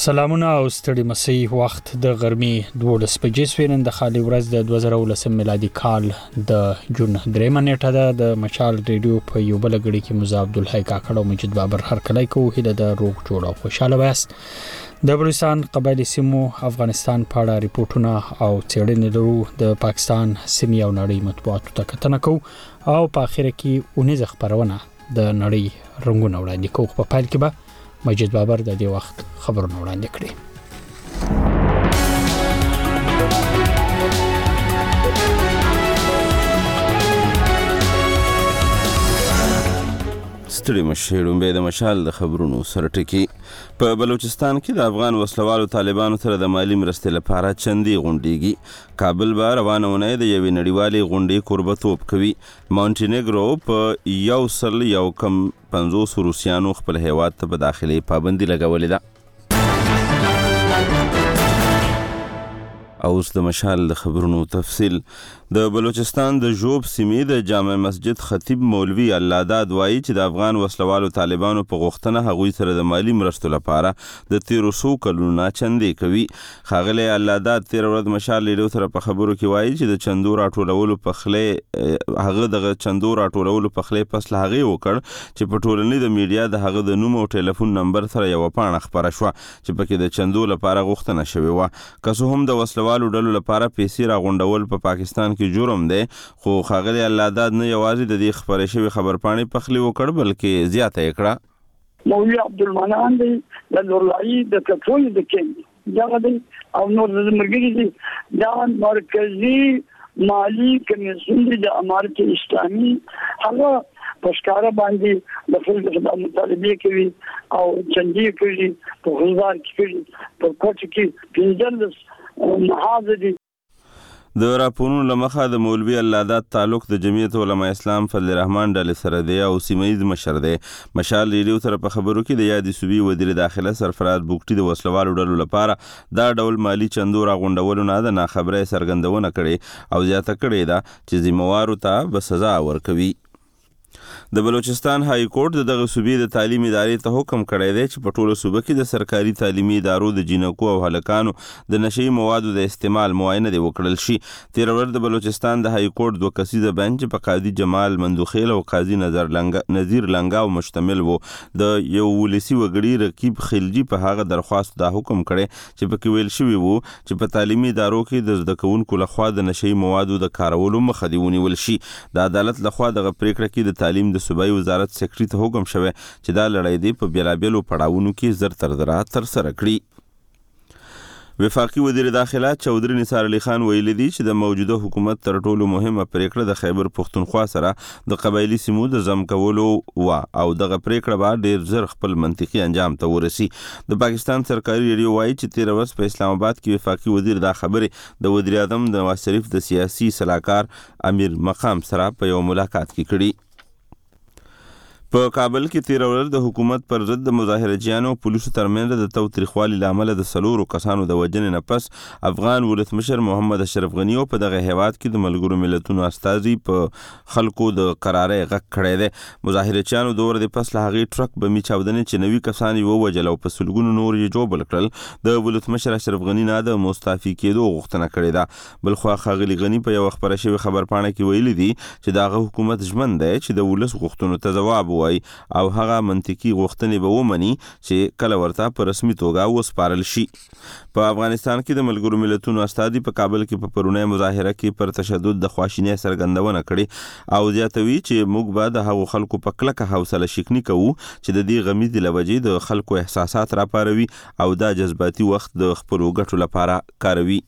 سلامونه او ستړي مسي وخت د غرمي 12 بجې سوینن د خالي ورځ د 2019 میلادي کال د جون 3 نیټه د مشال ریډیو په یو بل غړي کې مزه عبدالحی کاکړ او مجید بابر هر کله کو هله د روغ جوړ او خوشاله وست د بلوچستان قبایلی سیمو افغانستان په اړه ریپورتونه او څېړنې لرو د پاکستان سیمې او نړۍ مطبوعاتو ته کتنه کو او په اخر کې 19 خبرونه د نړۍ رنگونه وړاندې کوو په پایل کې به مجید بابر د دې وخت خبرونه وړاندې کړي. ستړي مشهورون به د مشال د خبرونو سره ټکی. په بلوچستان کې د افغان وسلوالو طالبانو سره د مالی مرستې لپاره چندي غونډيږي. کابل به روانونه د یوې نړیوالې غونډې قربتوب کوي. مونټینیګرو په 150 روسیانو خپل هیواد ته په داخلي پابندي لګولې ده. اوس د مشال د خبرونو تفصیل. د بلوچستان د جوب سیمې د جامع مسجد خطیب مولوی الله داد وایي چې د افغان وسلوالو طالبانو په غوښتنه هغوی سره د مالی مرستو لپاره د 1300 کلونو چندې کوي. ښاغلی الله داد تیر ورځ مشال لیډو سره په خبرو کې وایي چې د چندو راټولولو په خله هغه د چندو راټولولو په خله پس هغه وکړ چې په ټولنې د میډیا د هغه د نوم او ټلیفون نمبر سره یو پاڼه خبره شو چې پکې د چندو لپاره غوښتنه شوې و. که څه هم د وسلوالو ډلو لپاره پیسې راغونډول په پاکستان کې جرم دی، خو ښاغلی الله داد نه یوازې د دې خبرې شوې خبرپاڼې پخلی وکړ بلکې زیاته یې کړه. مولوی عبدالمنان دی د نورلایي د کټول د کې دغه دی او نور د مرګري دی دا مرکزی مالی کمیسیون دی د امارت اسلامي هغه پښکارا باندې د خپل د مطالبه کوي او چندي کوي په غلظار کې په کوټ کې 15 محاذ دي. د راپورونو لمخه د مولوی الله داد تعلق د جمعیت علماء اسلام فضل الرحمن ډلې سره دی او سیمه‌ییز مشر دی. مشال ریډیو سره په خبرو کې د یادې صوبې وزیر داخله سرفراز بوکټي د وسلوالو ډلو لپاره دا ډول مالی چندو راغونډولو نه د ناخبرۍ څرګندونه کړې او زیاته کړې ده چې ذمہوارو ته به سزا ورکوي. د بلوچستان های کورټ دغه صوبې د تعلیم ادارې ته حکم کړی دی چې په ټوله صوبه کې د سرکاري تعلیمي ادارو د جینکو او هلکانو د نشئی موادو د استعمال معاینه دی وکړل شي. تیر ورځ د بلوچستان د های کورټ دوه کسیزه بنچ په قاضي جمال مندوخیل او قاضي نظیر لنګاو مشتمل وو. د یو ولسی وګړي رقیب خلجی په هغه درخواست دا حکم کړی چې پکې ویل شوی وو چې په تعلیمي ادارو کې د زده کوونکو لخوا د نشئی موادو د کارولو مخه دی ونیول شي. د عدالت لخوا دغه پریکړه کې د تعلیم د صوبایي وزارت سیکرټري ته حکم شوی چې دا لړۍ دی په بیلابیلو پړاوونو کې زر تر زره ترسره کړي. وفاقي وزیر داخله چودري نثار علي خان ویلي دی چې د موجوده حکومت تر ټولو مهمه پریکړه د خیبر پښتونخوا سره د قبایلی سیمو د ضم کولو و او دغه پریکړه به ډیر زر خپل منطقي انجام ته ورسي. د پاکستان سرکاري ریډیو وایي چې تیر ورځ په اسلام آباد کې وفاقي وزیر دا خبرې د وزیر اعظم نواز شریف د سیاسي صلاحکار امیر مقام سره په یو ملاقات کې کړي. په کابل کې تیر ورځ د حکومت پر ضد د مظاهرچیانو پولیسو ترمنځ د توتریخوالي لامل د 4 کسانو د وژنې نه پس افغان ولسمشر محمد اشرف غنی په دغه هیواد کې د ملګرو ملتونو استازي په خلکو د قرارې غږ کړی دی. مظاهرچیانو د ور د پس له هغې ټرک بمي چاودنې چې 90 کسان یې ووژل او په سلګونو نور یې جوبل کړل د ولسمشر اشرف غنی نه د مستعفي کېدو غوښتنه کړې ده. بلخوا ښاغلي غنی په یو خبره شوې خبرپاڼه کې ویلي دي چې دغه حکومت ژمن دی چې د ولس غوښتنو ته ځواب او هغه منطقي غوښتنې به ومني چې کله ورته په رسمي توګه وسپارل شي. په افغانستان کې د ملګرو ملتونو استازي په کابل کې په پرونی مظاهره کې پر تشدد د خواشینۍ څرګندونه کړې او زیاتوي چې موږ به د هغو خلکو په کلکه حوصله شکني کوو چې د دې غمیزې له وجې د خلکو احساسات راپاروي او دا جذباتي وخت د خپلو ګټو لپاره کاروي.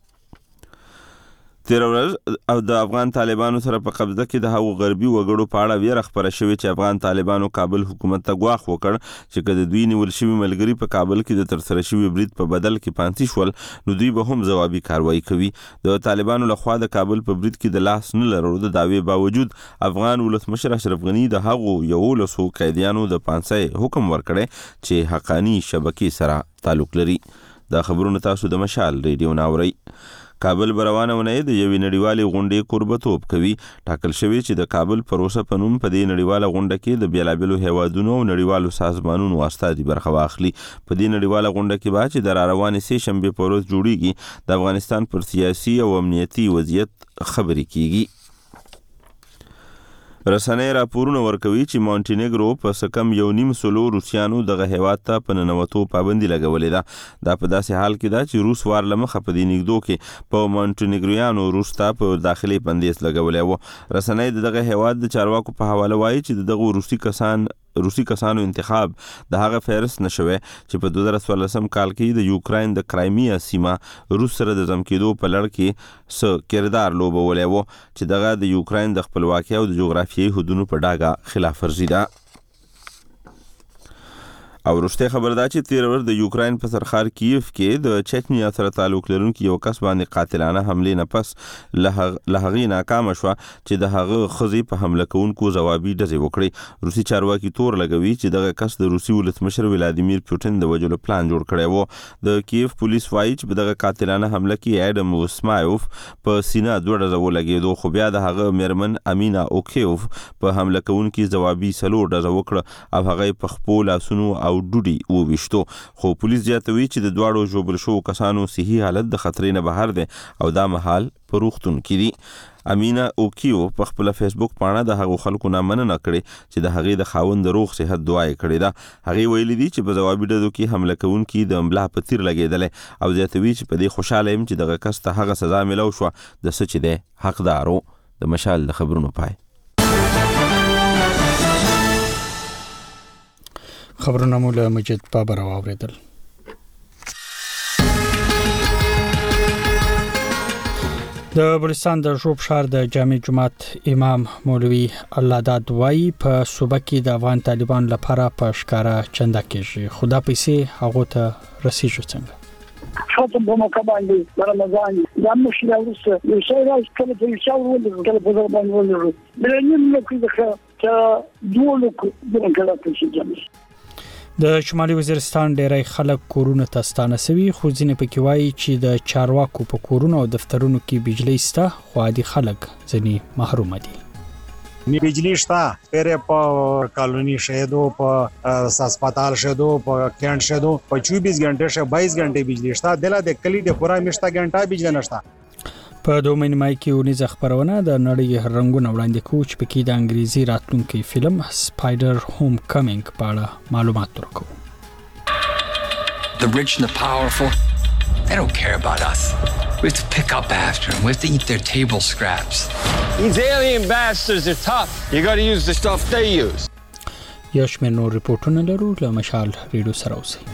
تیر ورځ او د افغان طالبانو سره په قبضه کې د هغو غربي وګړو په اړه ویره خبره شوې چې افغان طالبانو کابل حکومت ته ګواښ وکړ چې که د دوی نیول شوي ملګري په کابل کې د ترسره شوي برید په بدل کې پانسي شول نو دوی به هم ځوابي کاروایی کوي. د طالبانو لخوا د کابل په برید کې د لاس نه لرلو د دعوې باوجود افغان ولسمشر اشرف غنی د هغو 11 قیدیانو د پانسۍ حکم ورکړی چې حقانی شبکې سره تعلق لري. دا خبرونه تاسو د مشال ریډیو ناورئ. کابل روانونه د یوې نړیوالې غونډې کوربتوب کوي. ټاکل شوی چې د کابل پروسه په نوم په دې نړیواله غونډه کې د بیلابیلو هیوادونو او نړیوالو سازمانونو استازي برخه واخلي. په دې نړیواله غونډه کې به چې د راروانې سې شنبې په ورځ جوړیږي د افغانستان پر سیاسي او امنیتي وضعیت خبرې کیږي. رسنۍ راپورونه ورکوي چې مونټینیګرو په سکم 1.5 روسیانو دغه هیواد ته په ننوتو پابندي لګولې ده. دا په داسې حال کې ده چې روس وار له مخه په دې نږدو کې په مونټینیګریانو روس ته په داخلي بندیز لګولې و. رسنۍ دغه هیواد د چارواکو په حواله وایي چې دغه روسي کسانو انتخاب د هغه فهرست نشوي چې په 2014 کال کې د یوکراین د کرایمیا سیمه روس سره د ځم کېدو په لړ کې څه کردار لوبولی و چې دغه د یوکراین د خپلواکۍ او د جغرافیایي حدودو په ډاګه خلاف ورزي ده. او وروسته خبر ده چې تیر ورځ د یوکراین په سرخار کیف کې د چچنیا سره تعلق لرونکي یو کس باندې قاتلانه حمله نه پس له هغې ناکامه شوه چې د هغه ښځې په حمله کوونکو ځوابي ډزې وکړې. روسي چارواکي تور لګوي چې دغه کس د روسي ولسمشر ولادیمیر پوټین د وژلو پلان جوړ کړی و. د کیف پولیس وایي چې په دغه قاتلانه حمله کې اډم وسمایوف په سینه 2 ډزې ولګېدو، خو بیا د هغه میرمن امینا اوکیوف په حمله کوونکي ځوابي 4 ډزې وکړه او هغه په خپو لاسونو او ډوډۍ وویشتو. خو پولیس زیاتوي چې د دواړو ژوبل شوو کسانو صحي حالت د خطرې نه بهر دی او دا مهال په روغتون کې دي. امینا اوکیو په خپل فیسبوک باندې د هغو خلکو نه مننه کړې چې د هغې د خاوند د روغ صحت دعا یې کړې ده. هغې ویلي دي چې په ځوابي ډزو کې حمله کوونکي د املا په تیر لګېدلی او زیاتوي چې په دې خوشاله یم چې دغه کس ته هغه سزا ملو شوه د څه چې دی حقدار و. د مشال د خبرونو پای. خبرونه مو له مجید بابر واوریدل. د بلوچستان د ژوب ښار د جامع جماعت امام مولوي الله داد وایي په صوبه کې د افغان طالبان لپاره په ښکارا چنده کېږي، خو دا پیسې هغو ته رسیږي څنګه؟ ختم په موقع باندې د رمضان د مشکل وروسته یو شی راځي کله په یو شاور ولرو کله په ځای باندې ولرو بلنیم نو کې د دوه لوک د کله په شي. د شمالي وزیرستان ډیری خلک کورونه ته ستانه سوي، خو ځینې پکې وایي چې د چارواکو په کورونو او دفترونو کې بجلی شته، خو عادي خلک ځینې محروم دي. بجلی شته پرې په کالونی شهدو په هسپتال شهدو په کینټ شهدو په 24 غنټه شه 22 غنټه بجلی شته، دله د کلی د پورا مشته غنټه بجلی نشته. په 2 مای کې ونیزه خبرونه د نړۍ رنگونه وړاندې کوي چې پکې د انګریزي راتلونکي فلم سپایډر هوم کمینګ په اړه معلومات ورکوي. The rich and the powerful, they don't care about us. We have to pick up after them. We have to eat their table scraps. These alien bastards are tough. You got to use the stuff they use. یو شمېر نور ریپورټونه لرو، له مشال ریډیو سره اوسئ.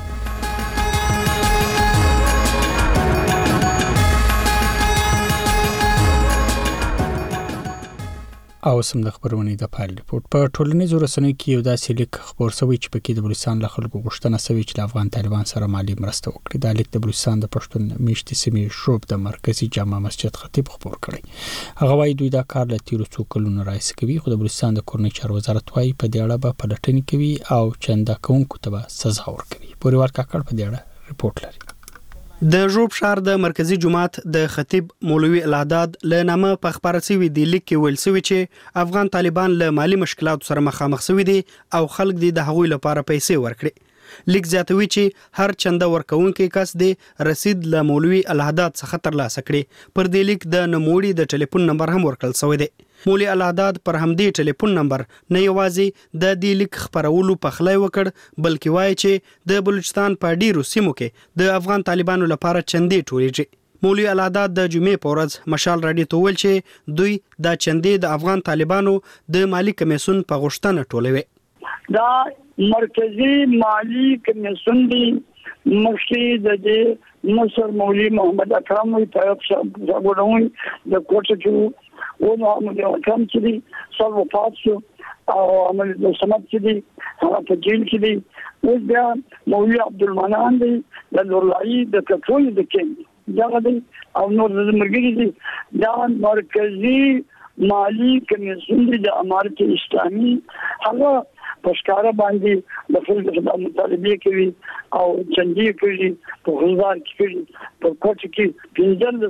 او سم د خبرونې د پایل ریپورت په ټولنیزو رسنیو کې یو داسې لیک خبر شوی چې پکې د بلوچستان له خلکو غوښتنه شوې چې د افغان طالبان سره مالی مرسته وکړي. دا لیک د بلوچستان د پښتون میشتې سیمې شوب د مرکزی جامع مسجد خطیب خبر کړی. هغه وايي دوی دا کار له تیرو څو کلونو راهیسې کوي، خو د بلوچستان د کورنۍ چارو وزارت وايي په دې اړه به پلټنې کوي او چنده کوونکو ته به سزا ورکوي. پوریوال کاکړ په دې اړه ریپورت لري. د ژوب ښار د مرکزی جماعت د خطیب مولوي الهداد له نامه په خبره سوي دی لیک کې ویل سوي چې افغان طالبان له مالی مشکلاتو سره مخامخ سوي دي او خلک د هغوی لپاره پیسې ورکړي. لیک زیاتوي چې هر چنده ورکوونکی کس دی رسید له مولوي الهداد څخه ترلاسه کړي. پر دې لیک د نوموړي د ټلیفون نمبر هم ورکړل شوی دی. مولوي الهداد پر همدې ټلیفون نمبر نه یوازې د دې لیک خبرولو پخلی وکړ، بلکې وایي چې د بلوچستان په ډیرو سیمو کې د افغان طالبانو لپاره چندې ټولېږي. مولوي الهداد د جمعې په ورځ مشال راډیو ته ویل چې دوی دا چندې د افغان طالبانو د مالی کمیسیون په غوښتنه ټولوي. دا مرکزی مالی کمیسیون دی مخکې د دې مصر مولوي محمد اکرم طیب صاحب غوډون د کوټه کې ونه عمل کم چې دي سر وفات شو او عمل د سمت چې دي هغه په جیل کې دي. اوس بیا مولوي عبدالمنان دی د نورلایي د کټول د کې دا دی او نور د مرګري دي. دا مرکزی مالی کمیسیون دی د امارت اسلامي هغه پښکارا باندې د خپل د مطالبه کوي او چندې کوي په غلظار کې کوي په کوټ کې 15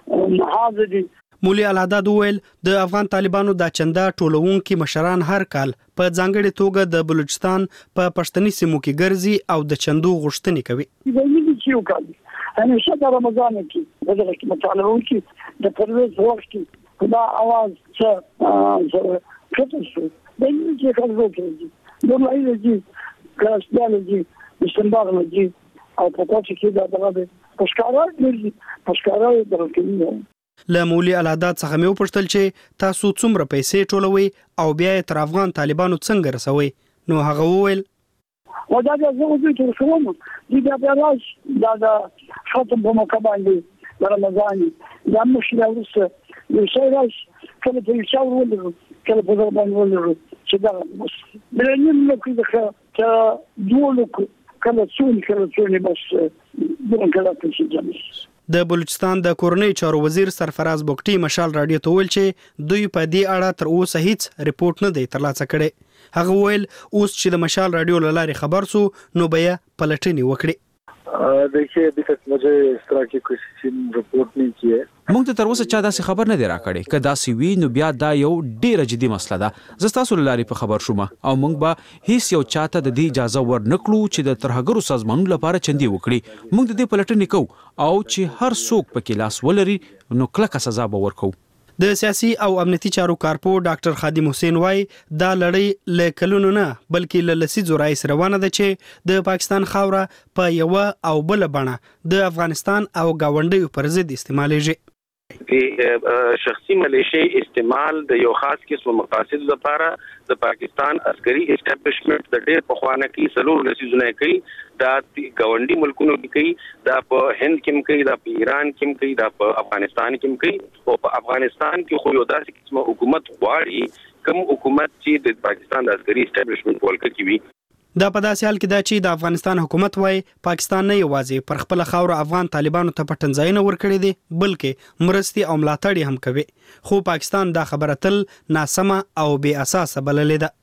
محاذ دي. مولوي العداد وویل د افغان طالبانو د چنده ټولونکو مشران هر کال په ځانګړي توګه د بلوچستان په پښتني سیمو کې ګرځي او د چندو غوښتنې کوي. زموږ چې یو کال همیشه د رمضان کې دغه کې مطالعه وکړي د پرویز وخت کې دا आवाज چې کته شو د یوه چې خلکو کې د لایي چې کلاستالجی استنباغلجی او په تاسو کې دا دغه پښکارا درکې له مولوي العداد څخه مې وپوښتل چې تاسو څومره پیسې ټولوي او بیا یې تر افغان طالبانو څنګه رسوي؟ نو هغه وویل دا زه وځم تر څومره دې بیا راش دا ختم په موقع باندې د رمضان دا مشله ورسره یو شی راش کله په یو شاور ولرو کله په ځای باندې ولرو چې دا بلنیم نو کې چې دوه کله څونی بس دغه کله چې جامې د بلوچستان د کورنۍ چارو وزیر سرفراز بوګټي مشال رادیو ته ویل چې دوی په دې اړه تر اوسه هیڅ ریپورت نه دی ترلاسه کړی. هغه ویل اوس چې د مشال رادیو له لارې خبر سو نو بیا پلټنې وکړي. देखिए अभी तक मुझे इस तरह की कोई रिपोर्ट नहीं की है. موږ ته تر اوسه چا داسې خبر نه دی راکړی که داسې وي نو بیا دا یو ډیره جدي مسله ده. زه ستاسو له لارې په خبر شوم او موږ به هیڅ یو چاته د دې اجازه ورنکړو چې د ترهګرو سازمانونو لپاره چندي وکړي. موږ د دې پلټنې کوو او چې هر څوک پکې لاس ولري نو کلکه سزا به ورکوو. د سیاسي او امنیتي چارو کارپو ډاکټر خادم حسین وای دا لړۍ له کلونو نه بلکې له لسیزو راځي روانه ده چې د پاکستان خاوره په یو او بل بڼه د افغانستان او گاونډیو پر ضد استعمالېږي. د شخصي ملیشي استعمال د یو خاص قسم مقاصد لپاره د پاکستان عسکري اسټابلیشمنت د ډېر پخوانه کې سلور لسیزونه کوي. دا گاونډي ملکونو کې کوي، دا په هند کې کوي، دا په ایران کې کوي، دا په افغانستان کې کوي. او په افغانستان کې خو یو داسې قسم حکومت غواړي کوم حکومت چې د پاکستان د عسکري اسټابلیشمنت ولکه کوي. دا په داسې حال کې دا چې د افغانستان حکومت وای پاکستان نه یوازې پر خپل خاور افغان طالبانو ته پټنځایونه ورکړي دي بلکې مرستي او ملاتړ هم کوي. خو پاکستان دا خبره تل ناسمه او بې اساسه بللې ده.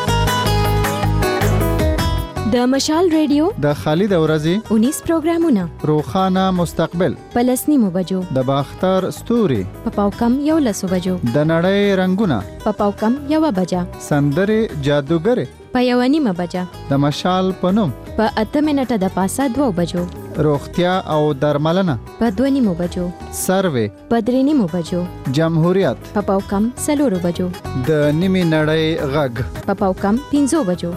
د مشال ریډیو د خالد اورزی 19 پروګرامونه روخانه مستقبل پلسنیمو بجو د باختر ستوري په پاوکم یو لسو بجو د نړۍ رنگونه په پاوکم یو بجا سندره جادوګر په یو نیمه بجا د مشال پنوم په 8 منټه د پاسه 2 بجو روغتیا او درملنه په 2 نیمو بجو سروې په 3 نیمو بجو جمهوریت په پاوکم سلورو بجو د نیمه نړۍ غږ په پاوکم 5 بجو.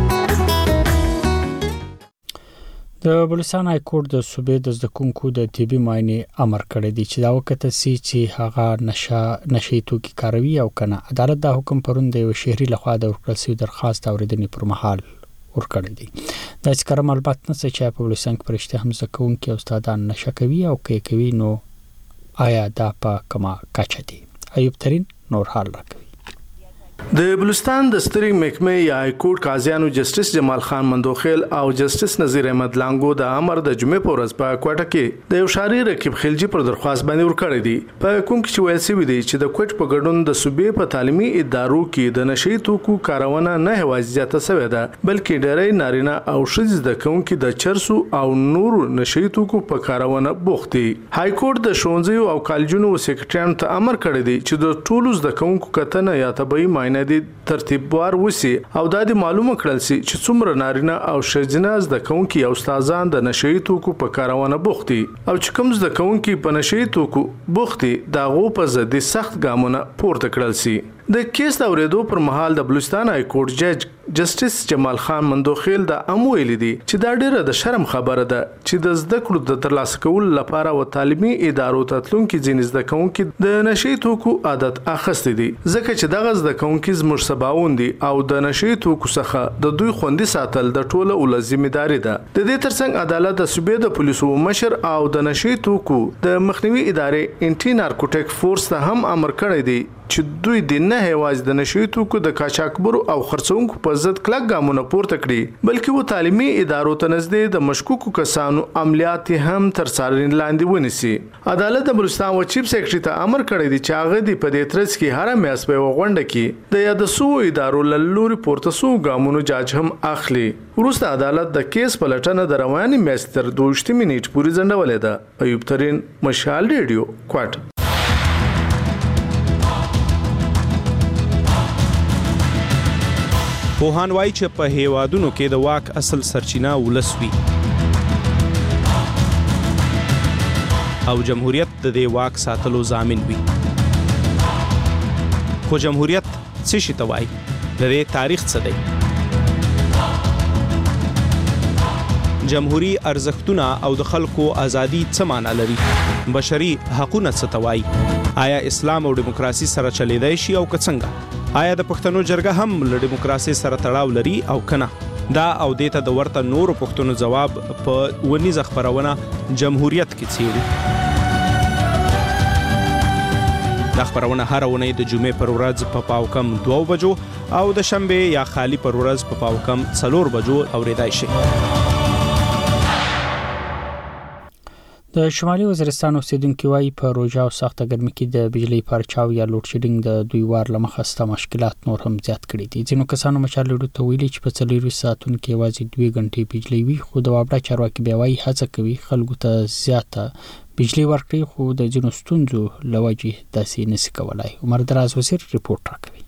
د بلوچستان های کورټ د صوبې د زدکونکو د طبي معاینې امر کړی دی چې دا وکړه چې هغه نشي توکي کاروي او کنه. عدالت دا حکم پرون د یو شهري لخوا د ورکړل شوی درخواست اوریدنې پر مهال ورکړی دی. دا چې کوم البته نه چې په بلوچستان کې پرشته هم زدکونکو او استادان نشه کوي او کوي نو آیا دا په کومه کچه دی؟ ایوب ترين نور حال راکوي. د بلوچستان د سترې محکمې یا های کورټ قاضیانو جسټس جمال خان مندوخیل او جسټس نذیر احمد لانګو د امر د جمعې په ورځ په کوټه کې د یو شاري رقیب خلجی پر درخواست باندې ورکړی دی. په کوم کې ویل شوی دی چې د کوټ په ګډون د صوبې په تعلیمي ادارو کې د نشي توکو کارونه نه هوازي زیاته شوې ده بلکې ډېرې نارینه او ښځې د کوونکو د چرسو او نور نشي توکو په کارونه بوخت دي. های کورټ د شونځیو او کالجونو سیکریټریانو ته امر کړی دی چې د ټولو د کوونکو کتنه یا طبي معاینه د ترتیبوار وسی او د معلومه کړل سي چې څومره نارینه او ښځینه د کوونکو او استادان د نشي توکو په کارونه بوختي او چې کوم د کوونکو په نشي توکو بوختي دا غو په ضد سخت ګامونه پورته کړل سي. د کیس د اوریدو پر مهال د بلوچستان های کورټ جج جسټس جمال خان مندوخیل د امویل دي چې دا ډیره د شرم خبره ده چې د زده کړو د ترلاسه کول لپاره و تعلیمي ادارو ته تلونکي ځینې زده کوونکي د نشي توکو عادت اخستې دي ځکه چې دغه زده کوونکي زموږ سباوون دي او د نشي توکو څخه د دوی خوندي ساتل د ټوله ول ذمہداري ده. د دې ترڅنګ عدالت د صوبې د پولیسو مشر او د نشي توکو د مخنیوي ادارې انټي نارکوټیک فورس ته هم امر کړی دی چې دوی د نه هواز د نشي توکو د قاچاقبرو او خرڅونکو په پر ضد کلک ګامونه پورته کړي بلکې و تعلیمي ادارو ته نږدې د مشکوکو کسانو عملیات هم تر څارنې لاندې ونیسي. عدالت د بلوچستان و چیف سیکرټري ته امر کړی دی چې هغه د په دې ترڅ کې هر میاشت په غونډه کې د یاد سو ادارو لوري پورته سو ګامونو جاج هم اخلي. وروسته عدالت د کیس پلټنه د رواني میاشت تر 2 منټ پورې ځنډولې ده. ایوب ترين، مشال ریډیو، کوټ. پوهان وایي چې په هیوادونو کې د واک اصل سرچینه ولس وي او جمهوریت د دې واک ساتلو ضامن وي. خو جمهوریت څه شي ته وایي؟ د دې تاریخ څه دی؟ جمهوری ارزښتونه او د خلکو ازادي څه معنی لري؟ بشري حقوقونه څه ته وایي؟ آیا اسلام او دیموکراسي سره چلیدای شي او که څنګه؟ آیا د پښتنو جرګه هم له دیموکراسي سره تړاو لري او کنه؟ دا او دیته د ورته نورو پښتنو جواب په ونیزه خبرونه جمهوریت کې څیړي. دا خبرونه هر ونې د جمعې پر ورځ په پاوکم 2 بجو او د شنبه یا خالی پر ورځ په پاوکم 4 بجو اوریدای شي. د شمالي وزیرستان اوسیدونکو وايي په روژه او سخته ګرمۍ کې د بجلی پرچاو یا لوډ شیډینګ د دوی وار لمخه ستا مشکلات نور هم زیات کړي دي. ځینو کسانو مشال لري ته ویلي چې په 4 ساعتونو کې یوازې 2 غنټې بجلی وي، خو د وابړه چارواکي بیا وايي هڅه کوي خلکو ته زیاته بجلی ورکړي، خو د ځینو ستونزو لوجې داسې نشي کولای. عمر دراز وزیر ریپورت راکوي.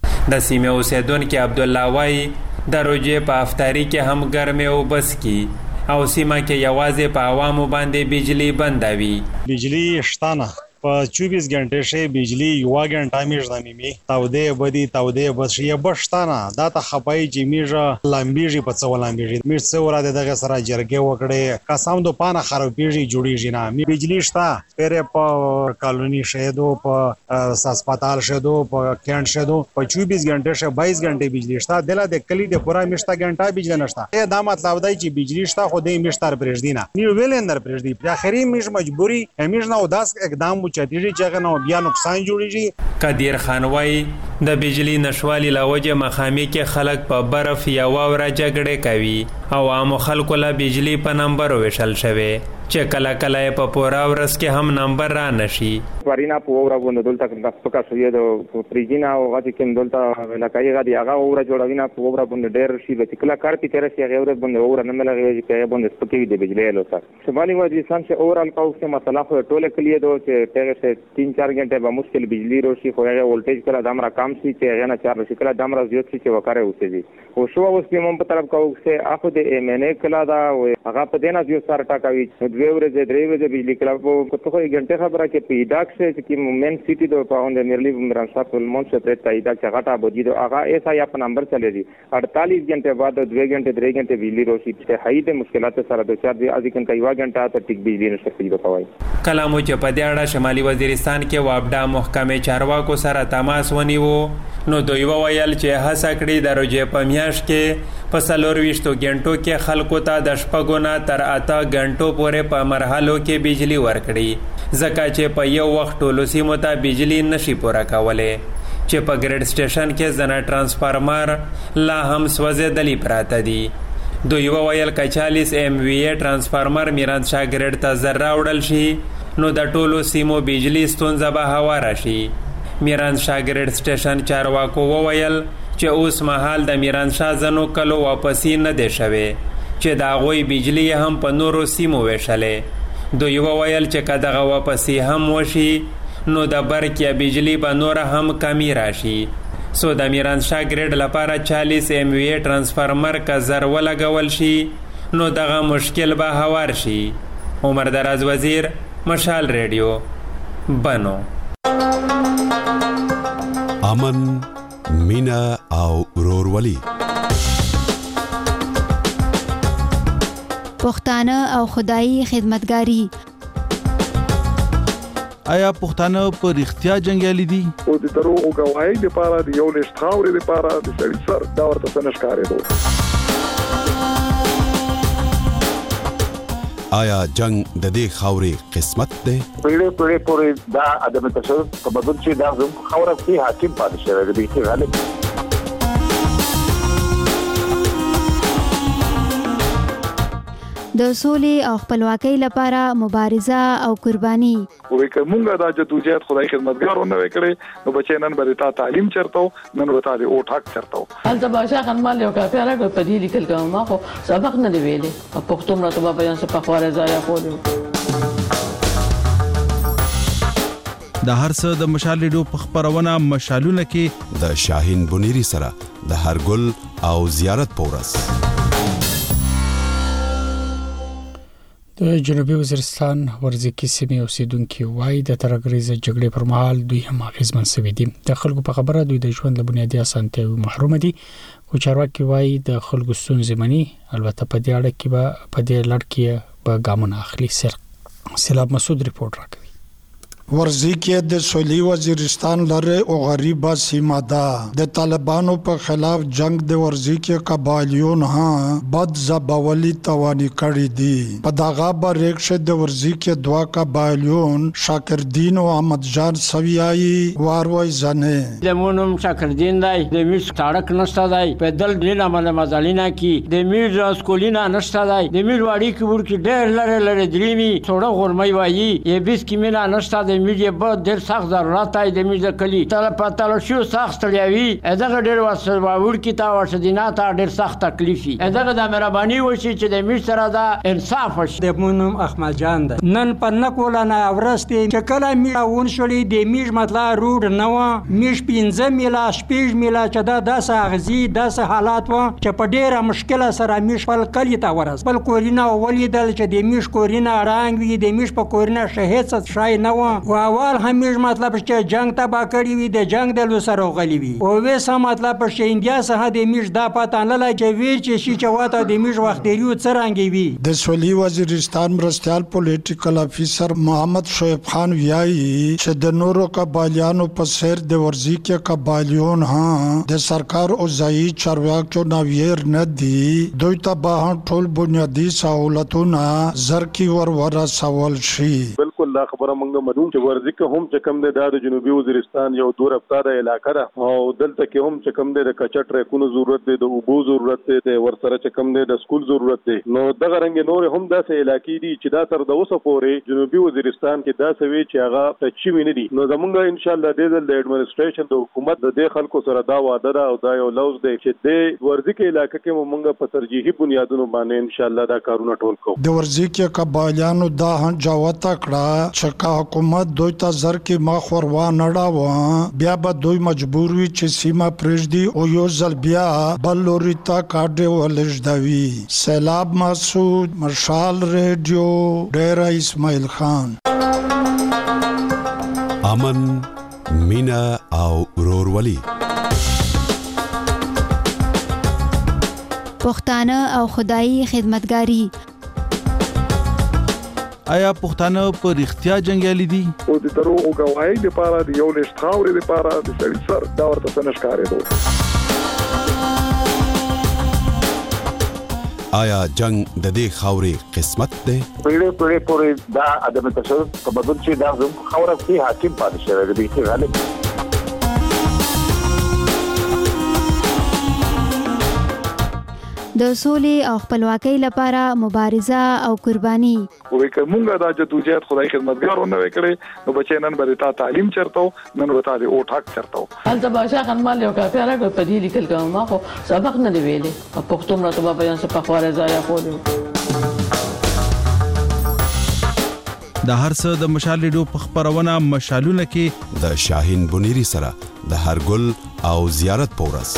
د سیمه اوسیدونکو عبد الله وايي د روژې په افطاری کې هم ګرمه او بس کې او سیمه کې یوازې په عوامو باندې بجلی بندوي. بجلی شتانه په 24 غنټې شي بجلی یو غنټه میږي نیمه تاوده بدی تاوده بس یې بشتانه دا ته خپای چې میږي لامبيږي په څو لامبيږي میږي څو راده دغه سره جرګه وکړي قسم دو پانه خرابيږي جوړیږي نه می بجلی شتا پره په کالونی شهدو په هسپتال شهدو په کینټ شهدو په 24 غنټې شه 22 غنټې بجلی شتا دله د کلی د پورا میشتا غنټه بجلی نشتا دا مطلب دی چې بجلی شتا خو د میشتر پرېږدي نه نیو ویلندر پرېږدي په اخري میږي مجبوري همیش نه وداس اقدام چتیږي چې نو بیا نقصان جوړیږي. قدیر خان وايي د بجلی نشوالي لوجه مخامي کې خلک په برف یا واوره جګړه کوي او عام خلکو له بجلی په نمبر وشل شوی چې کله کله په پورا ورځ کې هم نمبر را نشي. ورینا په اوره غوند دلته د سپکا شوی د پریجینا او غږی کې دلته لکای غدي هغه اوره جوړوینا په اوره باندې ډېر شي چې کله کار پی تر شي هغه اوره باندې اوره نه ملګری چې باندې سپکې د بجلی له سره شمالي وزیرستان چې اورال قوس کې مسله خو ټوله کلیه دو چې ته 3-4 غنټه به مشکل بجلی روشي خو هغه ولټیج کله دمر کم شي چې هغه نه 4 شي کله دمر زیات شي چې وکړي اوسېږي او شو اوس په مون په طرف کوو چې اخو د امنه کلا دا هغه په دینه یو سره ټاکوي 2 ورځې 3 ورځې بجلی کلا په کومه غنټه خبره کې پیډاک چې مین سیټي د پاوند نیرلی مرانشاپ المون سے پرتا ایدا چغاټا بودی دو هغه ایسا یا په نمبر چلے دي 48 غنټه بعد 2 غنټه 3 غنټه بجلی روشي چې هایته مشکلات سره د 4 دی ازکن کایوا غنټه ته ټیک بجلی نشته کیدو کوي. کلامو چې په دې اړه شمالي وزیرستان کې وابډا محکمه چارواکو سره تماس ونیو نو دوی وویل چې هڅه کړې د روژې په میاشت کې په 24 غنټو کې خلکو ته د شپږو نه تر 8 غنټو پورې په مرحلو کې بجلی ورکړي ځکه چې په یو وخت ټولو سیمو ته بجلی نشي پوره کولی چې په ګریډ سټیشن کې ځنه ترانسفارمر لا هم سوځېدلي پراته دي. دوی وویل که 40 MVA ترانسفارمر میرانشاه ګریډ ته زر راوړل شي نو د ټولو سیمو بجلی ستونزه به هواره شي. میرانشاه ګریډ سټیشن چارواکو وویل چې اوس مهال د میرانشاه ځنو کلو واپسې نه دی شوی چې د هغوی بجلی هم په نورو سیمو ویشلې. دوی وویل چې که دغه واپسې هم وشي نو د برق یا بجلی به نور هم کمی راشي. سو د میرانشاه ګریډ لپاره 40 MVA ترانسفارمر که زر ولګول شي نو دغه مشکل به هوار شي. عمر دراز وزیر، مشال ریډیو، بنو. امن، مینا او ورورولي. پښتانه او خدایي خدمتګاری. آیا پښتانه په رښتیا جنگیالي دي؟ او د دروغ غواړي د پاره د یو لښت خاورې د پاره د سړي سر دا ورته څنګه ښکارېدو. آیا جنگ د دې خاورې قسمت ده؟ پیړې پورې دا ادم تشدد په بدل چې دا زموږ خوره کې حاکم پاتې شوی دی. د سولې او خپلواکۍ لپاره مبارزه او قرباني. وې کومه دا جدوجہد خدای خدمتګارونه وکړي نو بچي نن به تا تعلیم چرته نن به تا د اوټ حق چرته هلته باشا خنمال یو کافي راغی په دې لیکل کوم ما خو سبق نه دی ویلې په پښتو مرته په بیان څه په خواره ځای خو د هر څه د مشال ریډیو په خبرونه مشالونه کې د شاهین بنيري سره د هر ګل او زیارت پورس. د جنوبي وزیرستان ورزکي سیمې اوسیدونکو وایي د ترګریزه جګړې پر مهال دوی هم اغیزمن شوي دي. د خلکو په خبره دوی د ژوند له بنیادي اسانتیاوو محروم دي. خو چارواکي وایي د خلکو ستونزې مني، البته په دې اړه کې به په دې لړ کې به ګامونه اخلي. سیلاب مسعود ریپورت راکوي. ورزیکی د سویلی وزیرستان لره او غریبه سیمه ده. د طالبانو په خلاف جنگ د ورزیکی قبایلیون ها بد زبولی توانی کړی دي. په دغه بریکشه د ورزیکی دوا قبایلیون شاکردین او احمد جان سویای واروي زنه لمونم شاکردین دای د میش تاړک نشته دای پیدل ډینا مله مزالینا کی د میش اسکولینا نشته دای د میش واړی کی ورکی ډیر لره لره دریمی څوړه غورمای وایي ی بیس کی مینا نشته د میډیا په ډیر سخت ضرورت دی د میډیا کلی تل پاتل شو سخت لري دغه ډیر وسه باور کی تا ورته دینا تا ډیر سخت تکلیفي دغه د مهرباني وشي چې د میډ سره دا انصاف وشي. د مونم احمد جان ده نن په نکول نه ورستي چې کله میډاون شولې د میډ مطلب روډ نو میش 15 میلا شپږ میلا چې دا داسه اغزي داسه حالات و چې په ډیره مشکله سره میش په کلی تا ورس بل کورینا ولیدل چې د میش کورینا رنگ وی د میش په کورینا شهید څه شای نه و اول همیش مطلب چې جنگ تبا کړی وي د جنگ د لسر غلی وي او وسه مطلب چې انډیا سره د میش دا پاتان لاله چې وی چې شي چواته د میش وخت دیو څرنګي وي. د سویلی وزیرستان مرستيال پولیټیکل افیسر محمد شعیب خان ویایي چې د نورو قبایلیانو په سر د ورزیکی قبایلیون ها د سرکار او ځای چارواکو نویر نه دي. دوی ته به ټول بنیادی سہولتونه زرکی ور سوال شي. بالکل دا خبره مونږ مدون چې ورزیکه هم چې کم د جنوبي وزیرستان یو دور افتاده علاقه ده او دلته کې هم چې کم د کچټ ریکونو ضرورت دی د اوبو ضرورت دی د ورسره چې کم د سکول ضرورت دی. نو دغه رنګ نور هم داسې علاقې دي چې دا تر د اوسه پورې جنوبي وزیرستان کې دا سوي چې هغه تچي ویني دي. نو زمونږ ان شاء الله د ایڈمنسټریشن د حکومت د خلکو سره دا وعده ده او دا یو لوز دی چې د ورزیکه علاقې کې مونږ په ترجیحي بنیادونو باندې ان شاء الله دا کارونه ټول کوو. د ورزیکه قبایلیانو دا جوته کړه چې حکومت دوی ته زر کې مخور و نړاو بیا به دوی مجبور وي چې سیمه پرېږدي او یو ځل بیا بل لوري ته کاډه ولژدوي. سیلاب مسعود مشال ریډیو ډیر اسماعیل خان. امن مینا او ورورولي پښتانه او خدایي خدمتګاری. آیا پښتانه په رښتیا جنگیالي دي؟ او د دروغ او گواهی لپاره د یو لښت خاورې لپاره د سړي سر دا ورته څه نشکارېدو. آیا جنگ د دې خاورې قسمت دی؟ پیړې پورې دا عدم تشدد په بدل چې دا زموږ خاوره کې حاکم پاتې شوی دی چې غالب د سولې او خپلواکۍ لپاره مبارزه او قرباني. وې کومه دا جدوجہد خدای خدمتګارونه وکړي نو بچي نن به تا تعلیم چرته نن به تا د اوټ حق چرته هلته باشا خنمال یو کافي راغی په دې لیکل کوم ما خو سبق نه دی ویلې په پښتو مرته په بیان څه په خواره ځای خو د هر څه د مشال ریډیو په خبرونه مشالونه کې د شاهین بنيري سره د هر ګل او زیارت پورس.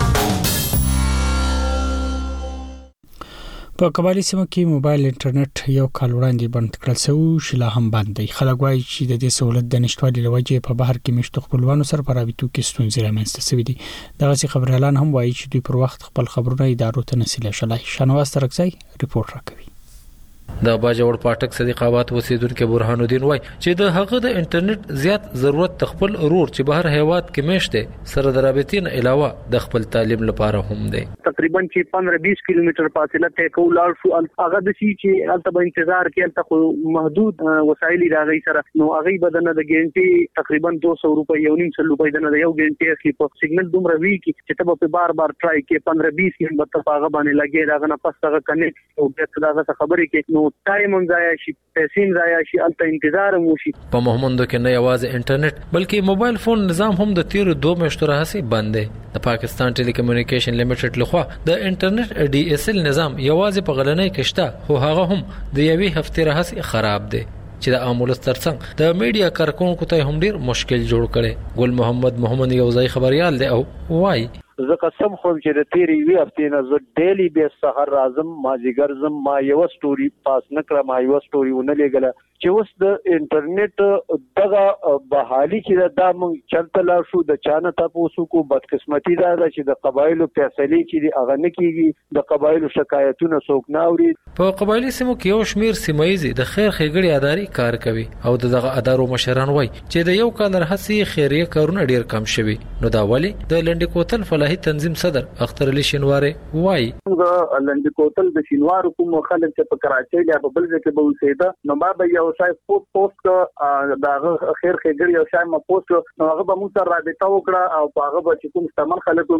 په قبایلی سیمه کې موبایل انټرنیټ یو کال وړاندې بند کړل شو چې لا هم بند دی. خلک وایي چې د دې سہولت د نشټوالي لوجه په بهر کې مشت خپلوانو سره په رابطو کې ستونزې رامنځته شوې دي. دغه خبريالان هم وایي چې دوی پر وخت خپل خبرونه ادارو ته نسي لشلای. شنواز ترکزی ریپورت راکوي. د باجوړ پاټک صدیق آباد اوسیدونکو برهان الدین وای چې د هغه د انټرنیټ زیات ضرورت خپل رور چې بهر هیواد کې مشته سره د رابطې نه علاوه د خپل تعلیم لپاره هم دی. تقریبا چې 15-20 کیلومتر فاصله ته کولار شو هغه د شي چې البته به انتظار کې البته محدود وسایل راغی سره نو هغه بدنه د ګنټي تقریبا 200 روپۍ یو نیم سل روپۍ دنه یو ګنټي اخلي په سیګنل دومره وی چې ته په بار ټرای کې 15-20 منټ په هغه باندې لګي راغنه پس هغه کنیکټ او بیا دا خبرې کې نو ټایم هم ضایع شي پیسې ضایع شي البته انتظار مو شي. په محمد کې نه یوازې انټرنیټ بلکې موبایل فون نظام هم د تیر 2 میاشتو راهسي بند دی. د پاکستان ټیلیکومونیکیشن لیمیټډ لخوا د انټرنیټ DSL نظام یوازې په غلنۍ کې شته خو هغه هم د یوې هفتې راهسي خراب دی چې د امولس ترڅنګ د میډیا کارکونکو ته هم ډیر مشکل جوړ کړي. ګل محمد یو ځای خبريال دی او وای زه قسم خو چې د تیری وی هفتې نه زه ډیلی بیس سحر راځم ما جګر زم ما یو سټوري پاس نکړه ما یو سټوري ونه لګله چې اوس د انټرنیټ دغه بحالي چې دا مونږ چلته لا شو د چانه تاسو کو بدقسمتي دا چې د قبایلو فیصله چې هغه نه کیږي د قبایلو شکایتونه څوک نه اوري. په قبایلی سیمو کې یو شمیر سیمایي د خیر ښېګړې اداري کار کوي او دغه ادارو مشران وای چې د یو کال راهسي خیریه کارونه ډیر کم شوي. نو دا ولی د لنډ کوتل فلاحي تنظیم صدر اختر علي شینواری وای د لنډ کوتل د شینوار کوم خلک چې په کراچۍ یا په بل ځای کې به اوسېده نو ما به یو شای پوسټ دا خیر ښېګړې یو شای ما پوسټ نو هغه به موږ سره رابطه وکړه او په هغه به چې کوم استعمال خلک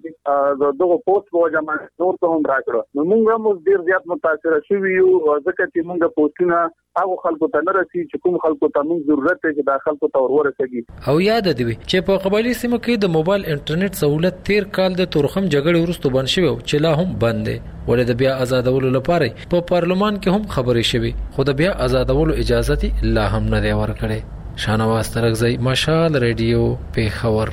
موږ دغه پوسټ په جمع نور ته هم راکړه نو موږ هم ډیر زیات متاثر شوو یو ځکه چې موږ پوسټونه هغه خلکو ته نه رسي چې کوم خلکو ته موږ ضرورت دی چې دا خلکو ته ورسېږي. او یاد دی چې په قبایلی سیمو کې د موبایل انټرنیټ سہولت تیر کال د تورخم جګړې وروسته بند شوی چې لا هم بند دی ولې د بیا آزادولو لپاره په پارلمان کې هم خبرې شوې خو د بیا آزادولو اجازه لا هم نه دی ورکړې. شانواز ترغزی مشال ریډیو پیښور.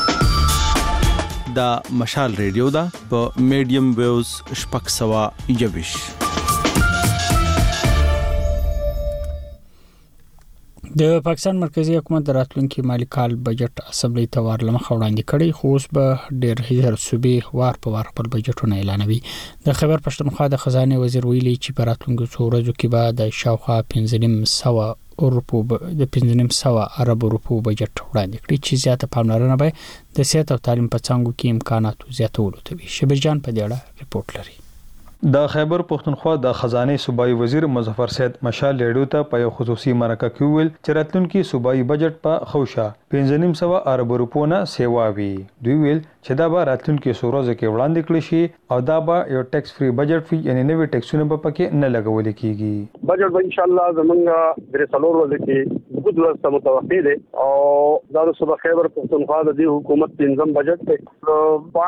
دا مشال ریډیو دا په میډیم ویوز شپږ سوه یویش. د پاکستان مرکزی حکومت د راتلونکي مالی کال بجټ اسمبلی ته ورلمخ وړاندې کړي خو اوس به ډېر هیر صوبې وار په وار خپل بجټونه اعلانوي. د خیبر پښتونخوا د خزانه وزیر ویلي چې په راتلونکو څو ورځو کې به د شاوخوا 1500 روپو د 1500 عرب روپو بجټ وړاندې کړي چې زیاته پاملرنه به د صحت او تعلیم په څانګو کې امکاناتو زیاتولو ته وي. شبیر جان په دې اړه ریپورت لري. د خیبر پښتونخوا د خزانه صوبایي وزیر مظفر سید مشال ریډیو ته په خصوصي مرکه کې ویل چې راتلونکي صوبایي بجټ په خوشا 1500 ارب روپو نه سیواوي. دوی ویل چې دا به راتلونکي سورزه کې وړاندې کړی شي او دا به یو ټیکس فری بجټ وي یعنی نوې ټیکسونه به پکې نه لګول کیږي. بجټ به ان شاء الله زمونږ درې څلور ورځې کې وګد ورسته متوقع دي او دا د صوبه خیبر پښتونخوا د حکومت پنځم بجټ دی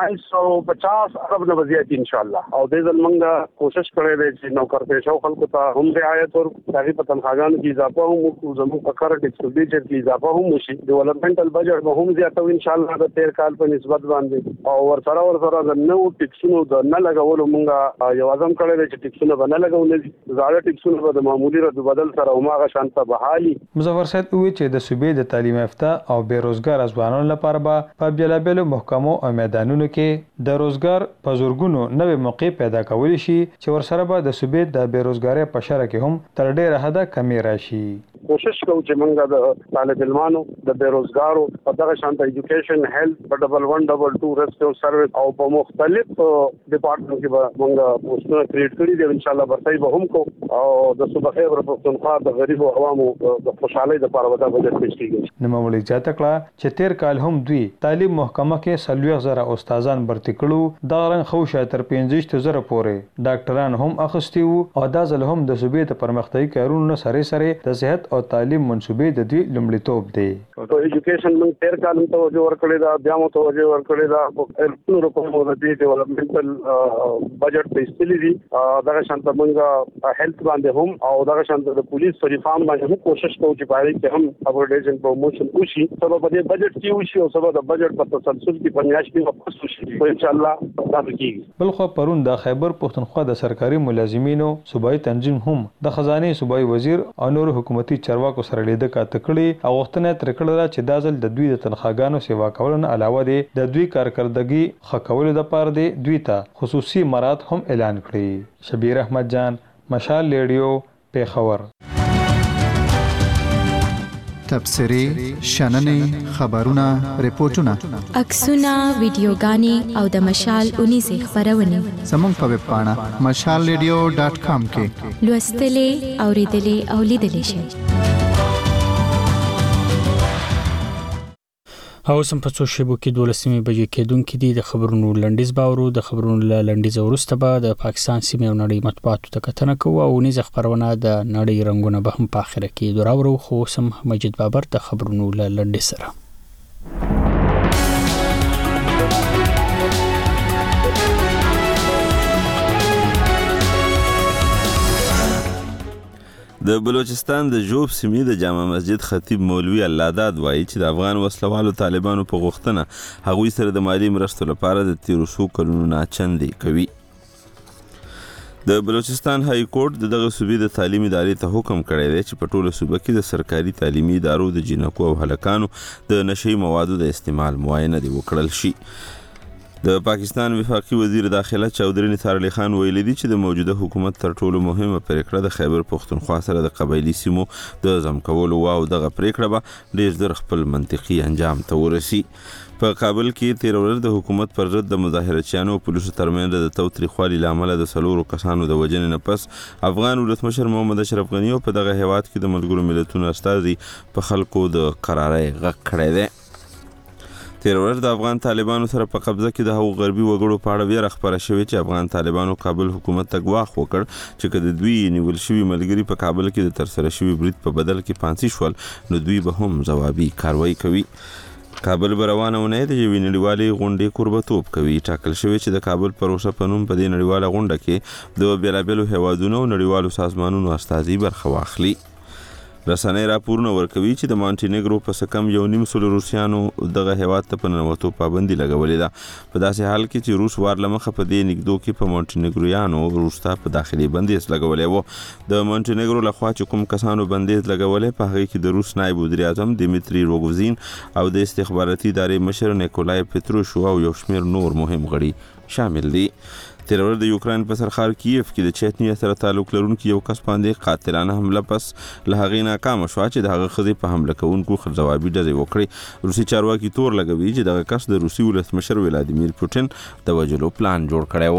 550 ارب نه زیات ان شاء الله او د زمونږ کوشش کړی دی چې نوکر پیشو خلکو ته هم رعایت ور تاکي په تنخواګانو کې اضافه هم زموږ په کار ټیکس بجټ کې اضافه هم وشي. ډیولپمنټل بجټ به هم زیاتو ان شاء الله د تیر کال په نسبت باندې او ورسره د نو ټیکسونو د نه لګولو مونږه یو اعظم کړی دی چې ټیکسونه به نه لګول زاړه ټیکسونه به د معمولی رد بدل سره هماغه شانته بحالي. مظفر سید وی چې د صوبې د تعلیم یافته او بیروزګار ځوانانو لپاره به په بیلابیلو محکمو او میدانونو کې د روزګار په زورګونو نوې موقع پیدا کول شي چې ورسره به د صوبې د بیروزګاری په شر کې هم تر ډیره حده کمی راشي. کوشش کوو چې موږ د طالب علمانو د بیروزګارو په دغه شانته ایجوکیشن هیلث په 1122 ریسکیو سرویس او په مختلف ډپارټمنټ کې به موږ پوسټونه کریټ کړي دي ان شاء الله برتای به هم کو او د صوبه خیبر پښتونخوا د غریب او عوامو د خوشحالۍ لپاره ودا بجټ پیش کیږي. نوموړي ځاته کړه چې تیر کال هم دوی تعلیم محکمه کې 30,000 استادان برتي کړو دا رنګ خو شاتر 15,000 پورې ډاکټران هم اخستي وو او دا ځل هم د صوبې د پرمختګي کارونو سره د صحت او تعلیم منصوبې د دوی لومړیتوب دی. په ایجوکیشن موږ تیر کال هم توجه ورکړې ده بیا مو توجه ورکړې ده په رقمو د ډیولپمنټل بجټ په استلی دي دغه شانته موږ هیلث باندې هم او دغه شانته د پولیس ریفارم باندې هم کوشش کوو چې پاره کې هم اپګریډیشن پروموشن وشي سبب په دې بجټ کې وشي او سبب د بجټ په تسلسل کې پنځه کې واپس وشي ان شاء الله دا کیږي. بلخو پرون د خیبر پښتونخوا د سرکاري ملازمینو صوبایي تنظیم هم د خزانه صوبایي وزیر او نور حکومتي چارواکو سره لیدل کړي او وختونه تر کړه چې دازل د دوی د تنخواګانو سیوا کولو نه علاوه د دوی کارکردګي خکولو لپاره دوی ته خصوصي مراد هم اعلان کړي. شبیر احمد جان مشال ریډیو پیښور. تبصرې، شننې، خبرونه، ریپورتونه، عکسونه، ویډیوګانې او د مشال 19 خبرونه زموږ په ویب پاڼه mashalradio.com کې لوستلې، اوریدلې او لیدلې شئ. او سم په څو شیبو کې 12 بجې کېدونکې دي. د خبرونو لنډیز باورو د خبرونو لنډیز وروسته به د پاکستان سیمې او نړۍ مطبوعاتو ته کتنه کوو او نيزه خبرونه د نړۍ رنگونه به هم په اخره کې دوراورو. خو سم مجید بابر د خبرونو لنډیز سره. د بلوچستان د جوب سیمې د جامع مسجد خطیب مولوي اللهداد وایي چې د افغان وسلوالو طالبانو په غوښتنه هغوی سره د مالی مرستو لپاره د 1300 کلونو ناچندې کوي. د بلوچستان های کورټ دغه صوبې د تعلیم ادارې ته حکم کړی دی چې په ټوله صوبه کې د سرکاري تعلیمي ادارو د جنکو او هلکانو د نشئی موادو د استعمال معاینه دی وکړل شي. د پاکستان وفاقي وزیر داخله چودري نثار علي خان ویلي دي چې د موجوده حکومت تر ټولو مهمه پریکړه د خیبر پختونخوا سره د قبایلی سیمو د ضم کولو او دغه پریکړه به ډېر ژر خپل منطقي انجام ته ورسي. په کابل کې 13 ورځې د حکومت پر ضد د مظاهرچیانو او پولیسو ترمنځ د تاوتریخوالي لامل د 4 کسانو د وژنې نه پس افغان ولسمشر محمد اشرف غنی په دغه هیواد کې د ملګرو ملتونو استازي په خلکو د قرارۍ غږ کړی دی. 13 ورځې د افغان طالبانو سره په قبضه کې د هغو غربي وګړو په اړه ویره خپره شوې چې افغان طالبانو کابل حکومت ته ګواښ وکړ چې که د دوی نیول شوي ملګري په کابل کې د ترسره شوي برید په بدل کې پانسي شول نو دوی به هم ځوابي کاروایی کوي. کابل به روانه اونۍ د یوې نړیوالې غونډې کوربهتوب کوي. ټاکل شوی چې د کابل پروسه په نوم په دې نړیواله غونډه کې د بېلابېلو هیوادونو او نړیوالو سازمانونو استازي برخه واخلي. رسنۍ راپورونه ورکوي چې د مانټینیګرو په سکم 1.5 روسیانو دغه هیواد ته په ننوتو پابندي لګولې ده. په داسې حال کې چې روس وار لمخه په دې نګدو کې په مانټینیګرویانو روس ته په داخلي بندیز لګولې و. د مانټینیګرو لخوا چې کوم کسانو بندیز لګولې په هغه کې د روس نایب وزیر اعظم دیمیتری روګوزین او د استخباراتي ادارې مشر نیکولای پتروشو او یو شمېر نور مهم غړي شامل دي. 13 ورځې د یوکرين په سرحال کیف کې د چټنیا سره تعلق لرونکي یو کس باندې قاتلانه حمله پس له هغې ناکامه شوه چې د هغه ښځې په حمله کوونکو ځوابي ډزې وکړې. روسي چارواکي تور لګوي چې دغه کس د روسي ولسمشر ولادیمیر پوټین د وژلو پلان جوړ کړی و.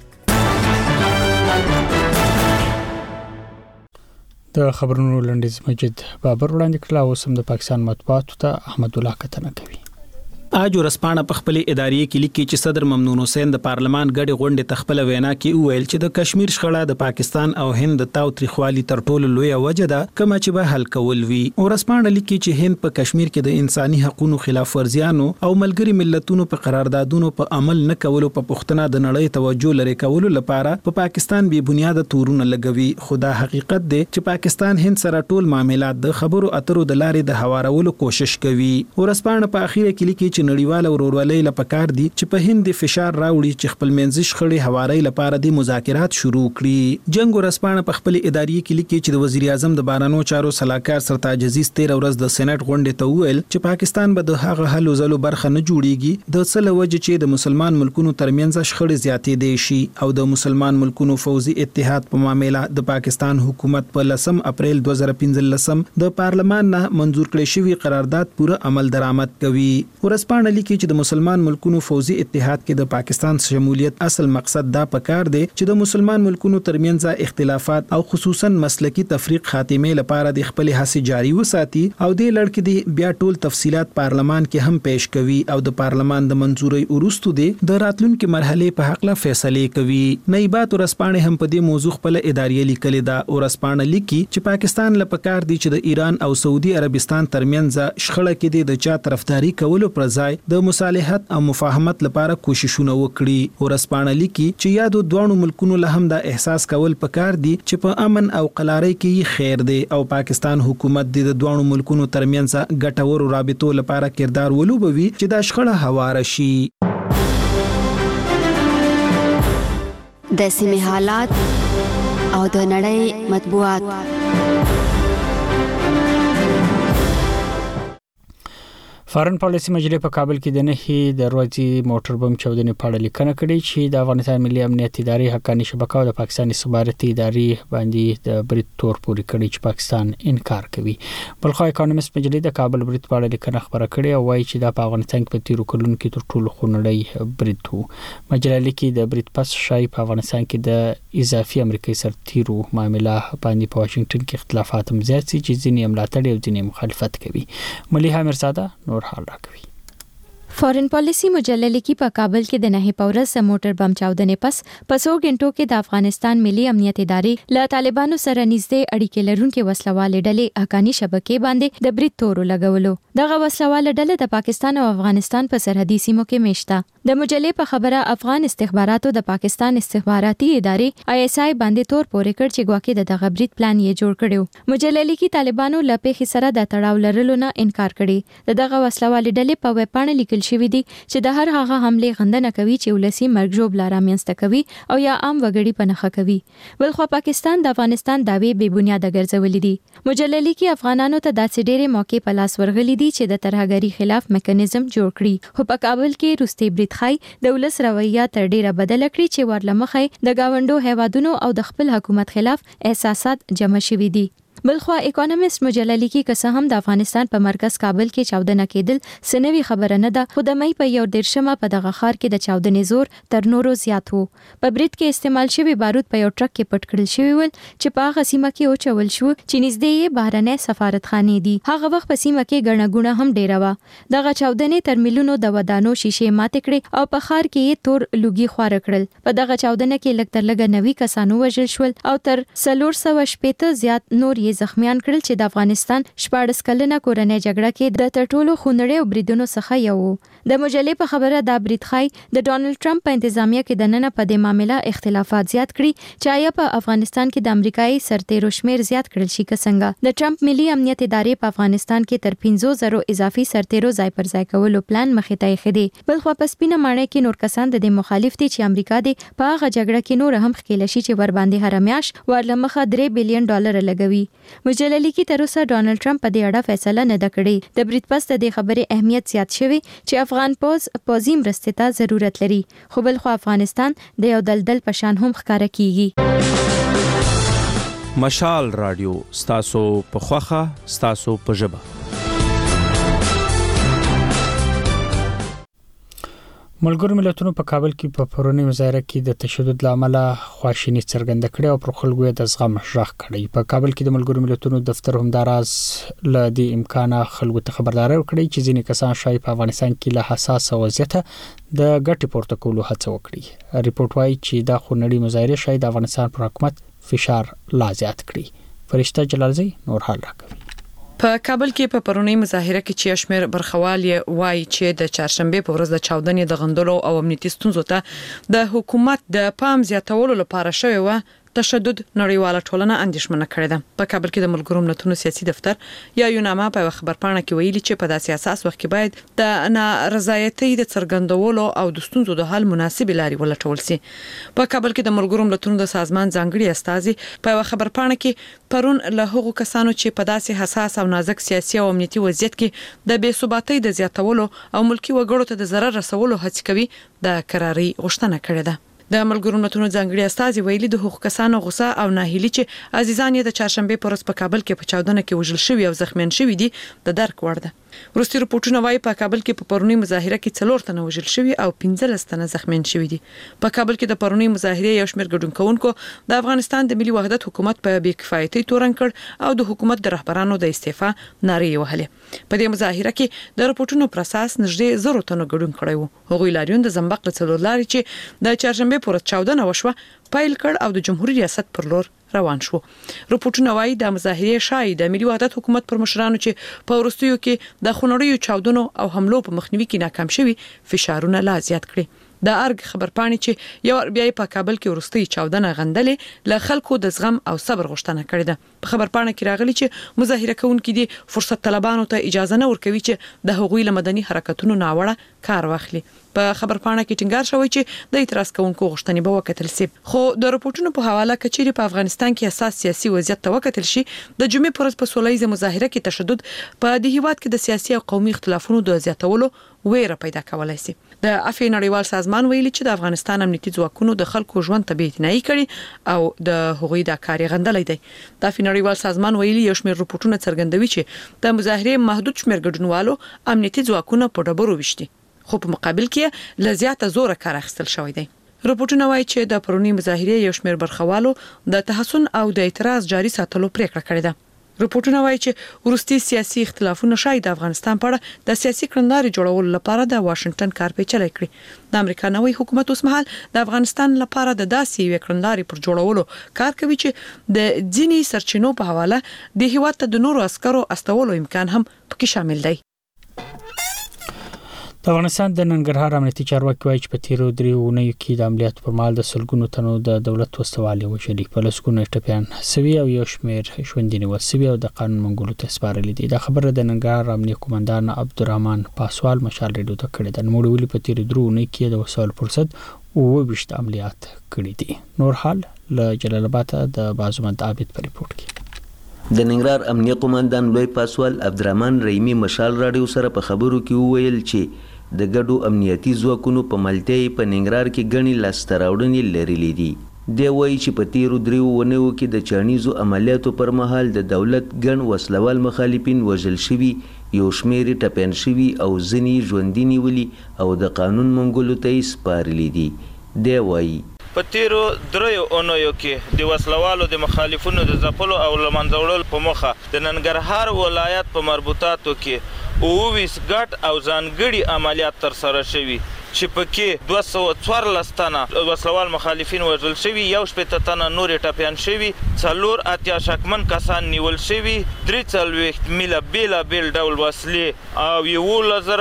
د خبرونو لنډیز مجید بابر وړاندې کړل او سم د پاکستان مطبوعاتو ته احمد الله کتنه کوي. اج ورسپانه په خپل ادارې کې لیکي چې صدر ممنون حسین د پارلمان غړي غونډه تخپل وینا کې ویل چې د کشمیر شخړه د پاکستان او هند د تاوتریخوالي تر ټولو لوی وجه ده کوم چې به حل کول وی. ورسپانه لیکي چې هند په کشمیر کې د انساني حقوقو خلاف ورزيانو او ملګری ملتونو په قراردادونو په عمل نه کولو په پښتنه د نړۍ توجه لري کولو لپاره په پاکستان به بنیاد تورونه لګوي. خدا حقیقت دی چې پاکستان هند سره ټول معاملات د خبرو اترو د لارې د هوارولو کوشش کوي. ورسپانه په اخیره کې لیکي چې نړیواله ورورولۍ لپاره دي چې په هند فشار راوړي چې خپل منځي شخړې هواري لپاره د مذاکرات شروع کړي. جنگ ورسپانه په خپل ادارې کې لیکي چې د وزیر اعظم د بارانو چارو صلاحکار سرتاج عزیز 13 ورځ د سېنات غونډې ته ویل چې پاکستان به د هغه حل وزلو برخه نه جوړيږي د څه لوجه چې د مسلمان ملکونو ترمنځ شخړې زیاتې دي شي او د مسلمان ملکونو فوزي اتحاد په معاملې د پاکستان حکومت په 10 اپریل 2015 د پارلمان نه منزور کړی شوی قرارداد پوره عمل درآمد کوي. ورسپانه لیکي چې د مسلمان ملکونو فوزي اتحاد کې د پاکستان شمولیت اصل مقصد دا پکار دی چې د مسلمان ملکونو ترمنځ اختلافات او خصوصا مسلکی تفریق خاتمه لپاره د خپل هڅې جاري وساتي او د لړ کې د بیا ټول تفصيلات پارلمان کې هم پیش کوي او د پارلمان د منزوري وروسته د راتلونکو مرحله په حق لا فیصله کوي. نایبات ورسپانه هم په دې موضوع خپل ادارې لیکل دا ورسپانه لیکي چې پاکستان لپاره دی چې د ایران او سعودي عربستان ترمنځ شخړه کې د چا طرفداري کولو پر ځای د مصالحت او مفاهمت لپاره کوششونه وکړي. ورسپانه لیکي چې یادو دوه ملکونو له هم دا احساس کول پکار دي چې په امن او قلارۍ کې خیر دی او پاکستان حکومت د دوه ملکونو ترمنځ ګټور رابطو لپاره کردار ولوبوي چې دا شخړه هواره شي. د سیمې حالات او د نړۍ مطبوعات. فارن پالیسي مجلې په کابل کې د نهي د ورځې موټر بم چاودنې په اړه لیکنه کړې چې د افغانستان ملي امنیت ادارې حقاني شبکه او د پاکستاني سفارتي ادارې باندې د برید تور پوري کړی چې پاکستان انکار کوي. بلخو اکونومیست مجلې د کابل برید په اړه لیکنه خبره کړې او وایي چې د افغانستان کې په تیرو کلونو کې تر ټولو خونړی برید وو. مجله لیکي د برید پس شای په افغانستان کې د اضافي امریکایي سرتیرو معاملې باندې په واشنگټن کې اختلافات هم زیات دي چې ځینې ملاتړ او ځینې مخالفت کوي. مليحه مرزاده حال راکوي. فارن پالیسی مجله لیکي په کابل کې د نهي پورس موټر بم چاودنې پس پسو غنټو کې د افغانستان ملي امنیت ادارې له طالبانو سره نږدې اړیکې لرونکي وسلواله ډلې حقاني شبکې باندې د برید تور لګولو. دغه وسلواله ډله د پاکستان او افغانستان په سرحدي سیمو کې میشته. د مجلې په خبره افغان استخباراتو د پاکستان استخباراتي ادارې ISI باندې تور پورې کړ چې ګواکې د دغه برید پلان یې جوړ کړو. مجله لیکي طالبانو له پیښې سره د تړاو لرلو نه انکار کړي. دغه وسلواله ډلې په ویبپاڼه لیکل شوی دي چې د هر هغه حمله غندنه کوي چې ولسی مرګ ژوبل رامنځته کوي او یا عام وګړي په نخښه کوي. بلخو پاکستان د افغانستان داوی بې بنیاده ګرځولې دي. مجله لیکي افغانانو ته داسې ډېرې موقع په لاس ورغلي دي چې د ترهګری خلاف میکانیزم جوړ کړي. خو په کابل کې روستي برید خای د ولس رویه تر ډیره بدل کړي چې ورلمخې د گاونډو هیوادونو او د خپل حکومت خلاف احساسات جمع شوي دي. بلخو اکونومیست مجله لیکي که څه هم د افغانستان په مرکز کابل کې چاودنه کېدل سنوي خبره نه ده، خو د مې په 14مه په دغه ښار کې د چاودنې زور تر نورو زیات وو. په برید کې استعمال شوی بارود په یو ټرک کې پټ کړل شوی ول چې په هغه سیمه کې اوچول شو چې نږدې یې بهرنۍ سفارتخانې دي. هغه وخت په سیمه کې ګڼه ګوڼه هم ډیره وه. دغه چاودنې تر میلیونو د ودانو شیشې ماتې کړې او په ښار کې یې تور لوګي خوار کړل. په دغه چاودنه کې لږ تر لږه 90 کسانو وژل شول او تر 480 زیات نور یې زخمیان کړل چې د افغانستان 14 کلنه کورنۍ جګړه کې د ترټولو خونړیو بریدونو څخه یو وو. د مجلې په خبره دا برید خای د ډونالد ټرمپ په انتظامیه کې د نن په دې معاملې اختلافات زیات کړي چې آیا په افغانستان کې د امریکایي سرتیرو شمیر زیات کړل شي که څنګه. د ټرمپ ملي امنیت ادارې په افغانستان کې تر 15,000 اضافي سرتیرو ځای پر ځای کولو پلان مخې ته ایښی. بل خو په سپینه ماڼۍ کې نور کسان د مخالف دي چې امریکا دې په هغه جګړه کې نور هم ښکیل شي چې ور باندې هر میاش ورلمخه $3 بلین لګوي. مجله لیکي تر اوسه ډونالد ټرمپ په دې اړه فیصله نه ده کړې. د برید پس د دې خبرې اهمیت زیات شوی چې افغان پوځي مرستې ته ضرورت لري، خو بل خو افغانستان د یو دلدل په شان هم ښکارا کیږي. مشال رادیو ستاسو په خوخه ستاسو په ژبه. ملګرو ملتونو په کابل کې په پرونی مظاهره کې د تشدد لامل خواشینی څرګنده کړې او پر خلکو د زغم ژغ کړی. په کابل کې د ملګرو ملتونو دفتر همداراز ل دې امکانه خلکو ته خبرداري ورکړي چې ځینې کسان شای په افغانستان کې له حساس وضعیت د ګټې پورته کولو هڅه وکړي. ریپورت وايي چې دا خونړی مظاهره شای د افغانستان پر حکومت فشار لا زیات کړي. فرشته جلالزی نور حال راکوي. په کابل کې په پرونی مظاهره کې چې اشمیر برخوال وایي چې د چهارشنبه په ورځ د چاودنې د غندلو او امنیتي ستونزو ته د حکومت د پام زیاتولو لپاره شوی و تشدد نړیواله ټولنه اندېښمنه کړې ده. په کابل کې د ملګرو ملتونو سیاسي دفتر یا یوناما په خبرپاڼه کې ویلي چې په داسې اساس وخت کې باید د نارضایتۍ د څرګندولو او د ستونزو د حل مناسب لارې ولټول شي. په کابل کې د ملګرو ملتونو د سازمان ځانګړي استازي په خبرپاڼه کې پرون له هغو کسانو چې په داسې حساس او نازک سیاسي او امنیتي وضعیت کې د بې ثباتۍ د زیاتولو او ملکی وګړو ته د ضرر رسولو هڅه کوي د قراري غوښتنه کړې ده. د ملګرو ملتونو ځانګړي استازي ویلي د حقوق کسانو غوسه او ناهیلي چې عزیزان یې د چهارشنبه په ورځ په کابل کې په چاودنه کې وژل شوي او زخمیان شوي دي د درک وړ ده. وروستي رپورټونه وايي په کابل کې په پرونی مظاهره کې 4 تنه وژل شوي او 15 تنه زخمیان شوي دي. په کابل کې د پرونی مظاهره یو شمېر ګډونکونکو د افغانستان د ملي وحدت حکومت په بې کفایتۍ تورن کړ او د حکومت د رهبرانو د استعفا نارې وهلې. په دې مظاهره کې د رپورټونو پر اساس نږدې 100 تنه ګډون کړي وو. هغوی لاریون د زنبق له څلور لارې چې د چهارشنبه په ورځ چاودنه وشوه پایل کړ او د جمهوریت ریاست پر لور روان شو. رپورټونه وايي د مظاهرې شای د ملي وحدت حکومت پر مشرانو چې په ورستیو کې د خونړیو چاودنو او حملو په مخنیوي کې ناکام شوي فشارونه لا زیات کړي. د ارګ خبرپاڼې چې یو بیا په کابل کې ورستي چاودنه غندلې له خلکو د زغم او صبر غوښتنه کړې ده. په خبرپاڼه کې راغلي چې مظاهره کوونکي دي فرصت طلبانو ته اجازه نه ورکوي چې د هغوی له مدني حرکتونو ناوړه کار واخلي. په خبرپاڼه کې ټینګار شوی چې د اعتراض کوونکو غوښتنې به وکتل شي. خو د رپورټونو په حواله کچېری په افغانستان کې اساس سیاسي وضعیت ته وکتل شي د جمعې پر ورځ په سولهییزه مظاهره کې تشدد په د هیواد کې د سیاسي او قومي اختلافونو د زیاتولو ویره پیدا کولای شي. د عفوي نړیوال سازمان ویلي چې د افغانستان امنیتي ځواکونو د خلکو ژوند ته بېاعتنایي کړي او د هغوی د کاري غندلې دي. د عفوي نړیوال سازمان ویلي یو شمېر رپورټونه څرګندوي چې د مظاهره محدود شمېر ګډونوالو امنیتي ځواکونه په ډبرو وشتي خو په مقابل کې لزیاته زور کار اخیستل شوی دی. رپورټونه وايي چې د پرونی مظاهره یو شمېر برخوالو د تحسن او د اعتراض جاري ساتلو پریکړه کړې ده. رپورټونه وايي چې ورستي سیاسي اختلافونه شاید د افغانستان په اړه د سیاسي کړنلارې جوړولو لپاره د واشنگټن کار پیچلی کړي. د امریکا نوی حکومت اوس مهال د افغانستان لپاره د داسې یو کړنلارې پر جوړولو کار کوي چې د ځینی سرچینو په حواله د هیواد ته د نورو عسکرو استولو امکان هم پکې شامل دی. د افغانستان د ننګرهار امنیتي چارواکي وایي چې په تیرو 3 اونیو کې د عملیاتو پر مهال د سلګونو تنو د دولت وسوالې وشلي په لسګونو ټپيان سوي او یو شمېر ژوندي نیول سوي او د قانون منګولو ته سپارلي دي. دا خبره د ننګرهار امنیتي قومندان عبدالرحمن پاسوال مشال ریډیو ته کړې ده. نو ویلي په تیرو 3 اونیو کې د وسوال فرصت او 20 عملیات کړي دي. نور حال له جلال آباد د بازمند عابد په ریپورت کې د ننګرهار امنیتي قومندان لوی پاسوال عبدالرحمن رحیمی مشال راډیو سره په خبرو کې وویل چې د ګډو امنیتي ځواکونو په ملتیا په ننګرهار کې ګڼې لاسته راوړنې لرلې دي. دی وایي چې په تیرو 3 اونیو کې د چانیزو عملیاتو پر مهال د دولت ګڼ وسلوال مخالفین وژل شوي، یو شمېر ټپیان شوي او ځینې ژوندي نیولي او د قانون منګولو ته یې سپارلي دي. دی وایي په تیرو 3 اونیو کې د وسلوالو د مخالفینو د ځپلو او له منځه وړلو په موخه د ننګرهار ولایت په مربوطاتو کې 20 ګډ او ځانګړي عملیات ترسره شوي چې پکې 214 تنه وسلوال مخالفین وژل شوي، یو شپېته تنه نورې ټپیان شوي، 4 شکمن کسان نیول شوي، 43 میله بېلابېل ډول وسلې او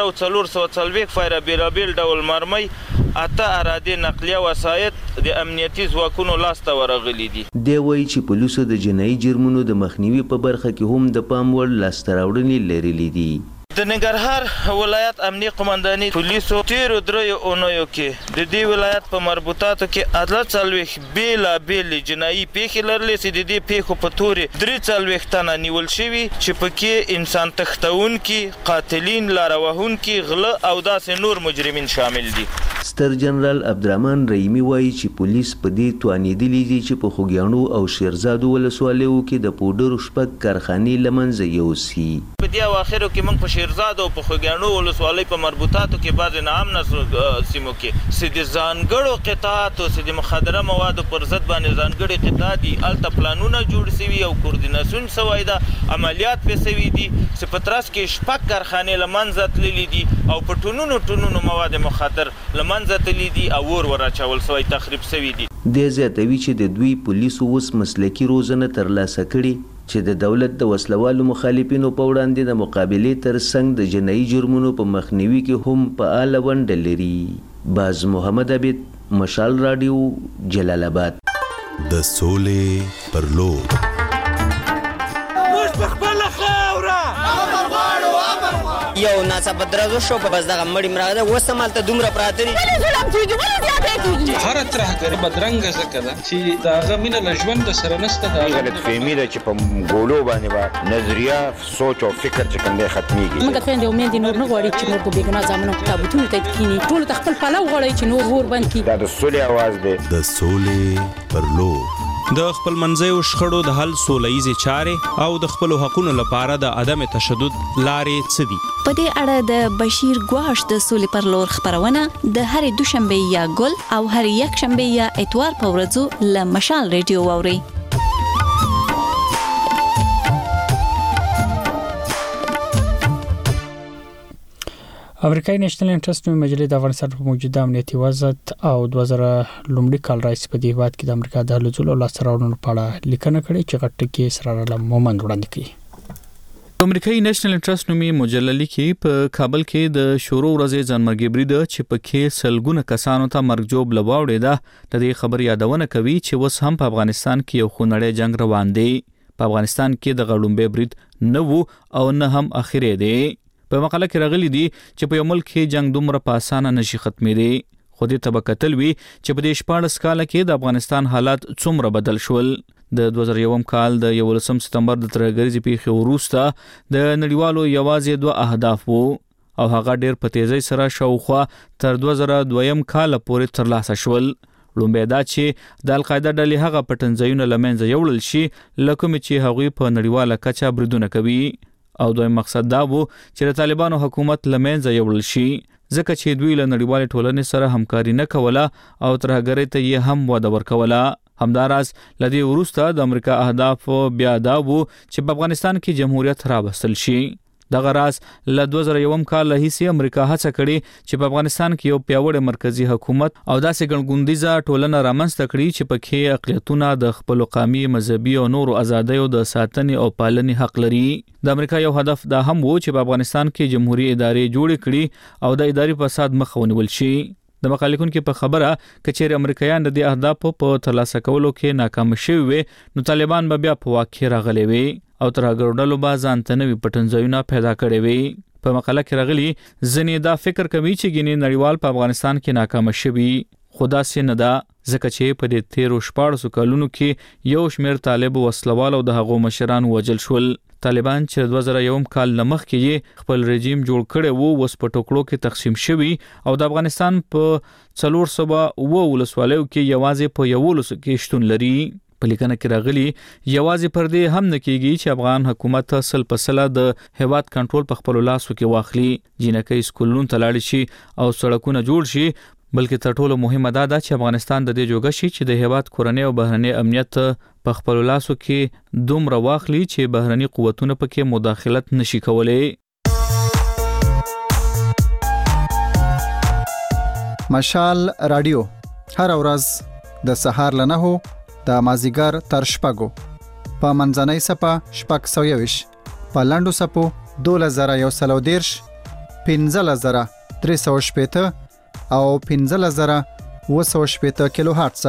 11440 فایره بېلابېل ډول مرمۍ، 8 اراده نقلیه وسایط د امنیتي ځواکونو لاسته ورغلي دي. دی وایي چې پولیسو د جنایي جرمونو د مخنیوي په برخه کې هم د پام وړ لاسته راوړنې لرلې دي. د ننګرهار ولایت امنیتي قومنداني پولیسو تیرو 3 اونیو کې د دې ولایت په مربوطاتو کې 43 بېلابېلې جنایي پیښې لرلې چې د دې پیښو په تورې 43 تنه نیول شوي چې پکې انسان تښتونکي، قاتلین، لاره وهونکي، غله او داسې نور مجرمین شامل دي. ستر جنرال عبدالرحمن رحیمی وایي چې پولیس په دې توانېدلي دي چې په خوږیاڼو او شیرزادو ولسوالیو کې د پوډرو 6 کارخانې له منځه یوسي. په دې اواخرو کې موږ په شیرزاد او په خوږیاڼو ولسوالۍ په مربوطاتو کې بعضې ناامنه سیمو کې چې د ځانګړو قطاعاتو چې د مخدره موادو پر ضد باندې ځانګړي قطاع دي، هلته پلانونه جوړ سوي او کوردیناسیون سوی ده، عملیات پې سوي دي چې په ترڅ کې 6 کارخانې له منځه تللي دي او په ټنونو مواد مخدر له منځه تللي دي او اور ور اچول سوی، تخریب سوي دي. دی زیاتوي چې د دوی پولیسو اوس مسلکي روزنه ترلاسه کړي چې د دولت د وسلوالو مخالفینو په وړاندې د مقابلې ترڅنګ د جنایي جرمونو په مخنیوي کې هم فعاله ونډه لري. باز محمد عبید، مشال راډیو، جلال آباد. د سولې پر لور یو ناڅاپه درزو شو په بس دغه مړی مراغه اوس هم هلته دومره پراته دي. هره ترهګري بدرنګه ځکه ده چې د هغه مینه له ژونده سره نشته. دا غلطفهمي ده چې په ګولو باندې به نظریه، سوچ او فکر چې کوم دی ختمیږي. موږ خویندې او میندې نور نه غواړي چې نور په بېګناه زامنو تابوتونو ته کښېني. ټولو ته خپل پلو غواړي چې نور اور بند کړي. دا د سولې اواز دی. د سولې پر لور د خپل منځیو شخړو د حل سولهییزې چارې او د خپلو حقونو لپاره د عدم تشدد لارې څه دي؟ په دې اړه د بشیر ګواش د سولې پر لور خبرونه د هرې دوشنبه یا ګل او هرې یکشنبه یا اتوار په ورځو له مشال ریډیو واورئ. امریکایي نېشنل انټرست نوې مجلې د افغانستان په موجوده امنیتي وضعیت او 2000 لومړي کال راځي په دې هیواد کې د امریکا د هلو ځلو لاسته راوړنو په اړه لیکنه کړې چې غټ کې اسرار علم مومند وړاندې کړي. امریکایي نېشنل انټرست نومي مجله لیکي په کابل کې د شورو ورځې ځانمرګي برید چې پکې سلګونه کسانو ته مرګ جوړ لواوړې ده د دې خبر یادونه کوي چې وس هم په افغانستان کې یو خونړی جنگ روان دی په افغانستان کې د غړومبې برید نه وو او نه هم اخیری دی په مقاله کې راغلي دي چې په یو ملک کې جنگ دومره په اسانه نشي ختمېدی خو دې ته به کتل وي چې په دې 14 کال کې د افغانستان حالات څومره بدل شول د 2001 کال د 11 سپتمبر د ترهګریزې پیښې وروسته د نړیوالو یوازې 2 اهداف وو او هغه ډېر په تیزی سره شاوخوا تر 2002 کال پورې ترلاسه شول لومبه دا چې د القاعده ډلې هغه پټنځایونه لمنځه یوړل شي لکه چې هغوی په نړیواله کچه بریدونه کوي او دویم مقصد دا وو چې د طالبانو حکومت لمنځه یوړل شي ځکه چې دوی له نړیوال ټولنې سره همکاري نه کوله او ترهګرۍ ته یې هم وده ورکوله همداراز لدی وروسته د امریکا اهداف بیا دا وو چې په افغانستان کې جمهوریت راوستل شي دغه راز له 2001 کال هیڅ امریکا هڅه کړې چې په افغانستان کې یو پیاوړی مرکزی حکومت او داسې ګڼګوندیزه ټولنه رامنځته کړي چې پکې اقلیتونه د خپل قومي مذهبي او نورو ازادیو د ساتنې او پالنې حق لري د امریکا یو هدف دا هم وو چې په افغانستان کې جمهوریت ادارې جوړ کړي او د اداري فساد مخه ونیول شي د مقالکون کې په خبره کچېر امریکایان د دې اهداف په ترلاسه کولو کې ناکام شوي وي نو طالبان به بیا په واقع راغلي وي او ترهګر ډلو به ځان ته نوي پټنځایونه پیدا کړي وي په مقاله کې راغلي ځینې دا فکر کوي چې ګینې نړیوال په افغانستان کې ناکام شوي خدا سي نه دا ځکه چې په دې 13 کالونو کې یو شمېر طالب وسلوال او د هغو مشران وژل شول طالبان چې 2001 کال لمخ کې خپل رژیم جوړ کړي وو وس په ټوکړو کې تقسیم شوی او د افغانستان په 400 ولسوالیو کې یوازې په 11 کې شتون لري په لیکنه کې راغلي یوازې پر دې هم نه کېږي چې افغان حکومت سل په سله د هیواد کنټرول په خپل لاسو کې واخلي جنکې سکولونو ته لاړ شي او سړکونه جوړ شي بلکې تر ټولو مهمه دا ده چې افغانستان د دې جوګه شي چې د هیواد کورنۍ او بهرنۍ امنیت په خپل لاسو کې دومره واخلي چې بهرنۍ قوتونه پکې مداخلت نشي کولای مشال رادیو هر ورځ د سهار له 9 د مازیګر تر شپږو په منځنۍ صفه شپږ سویويش په لاندو صفو 2130 15380 او 15780 کیلو هرتز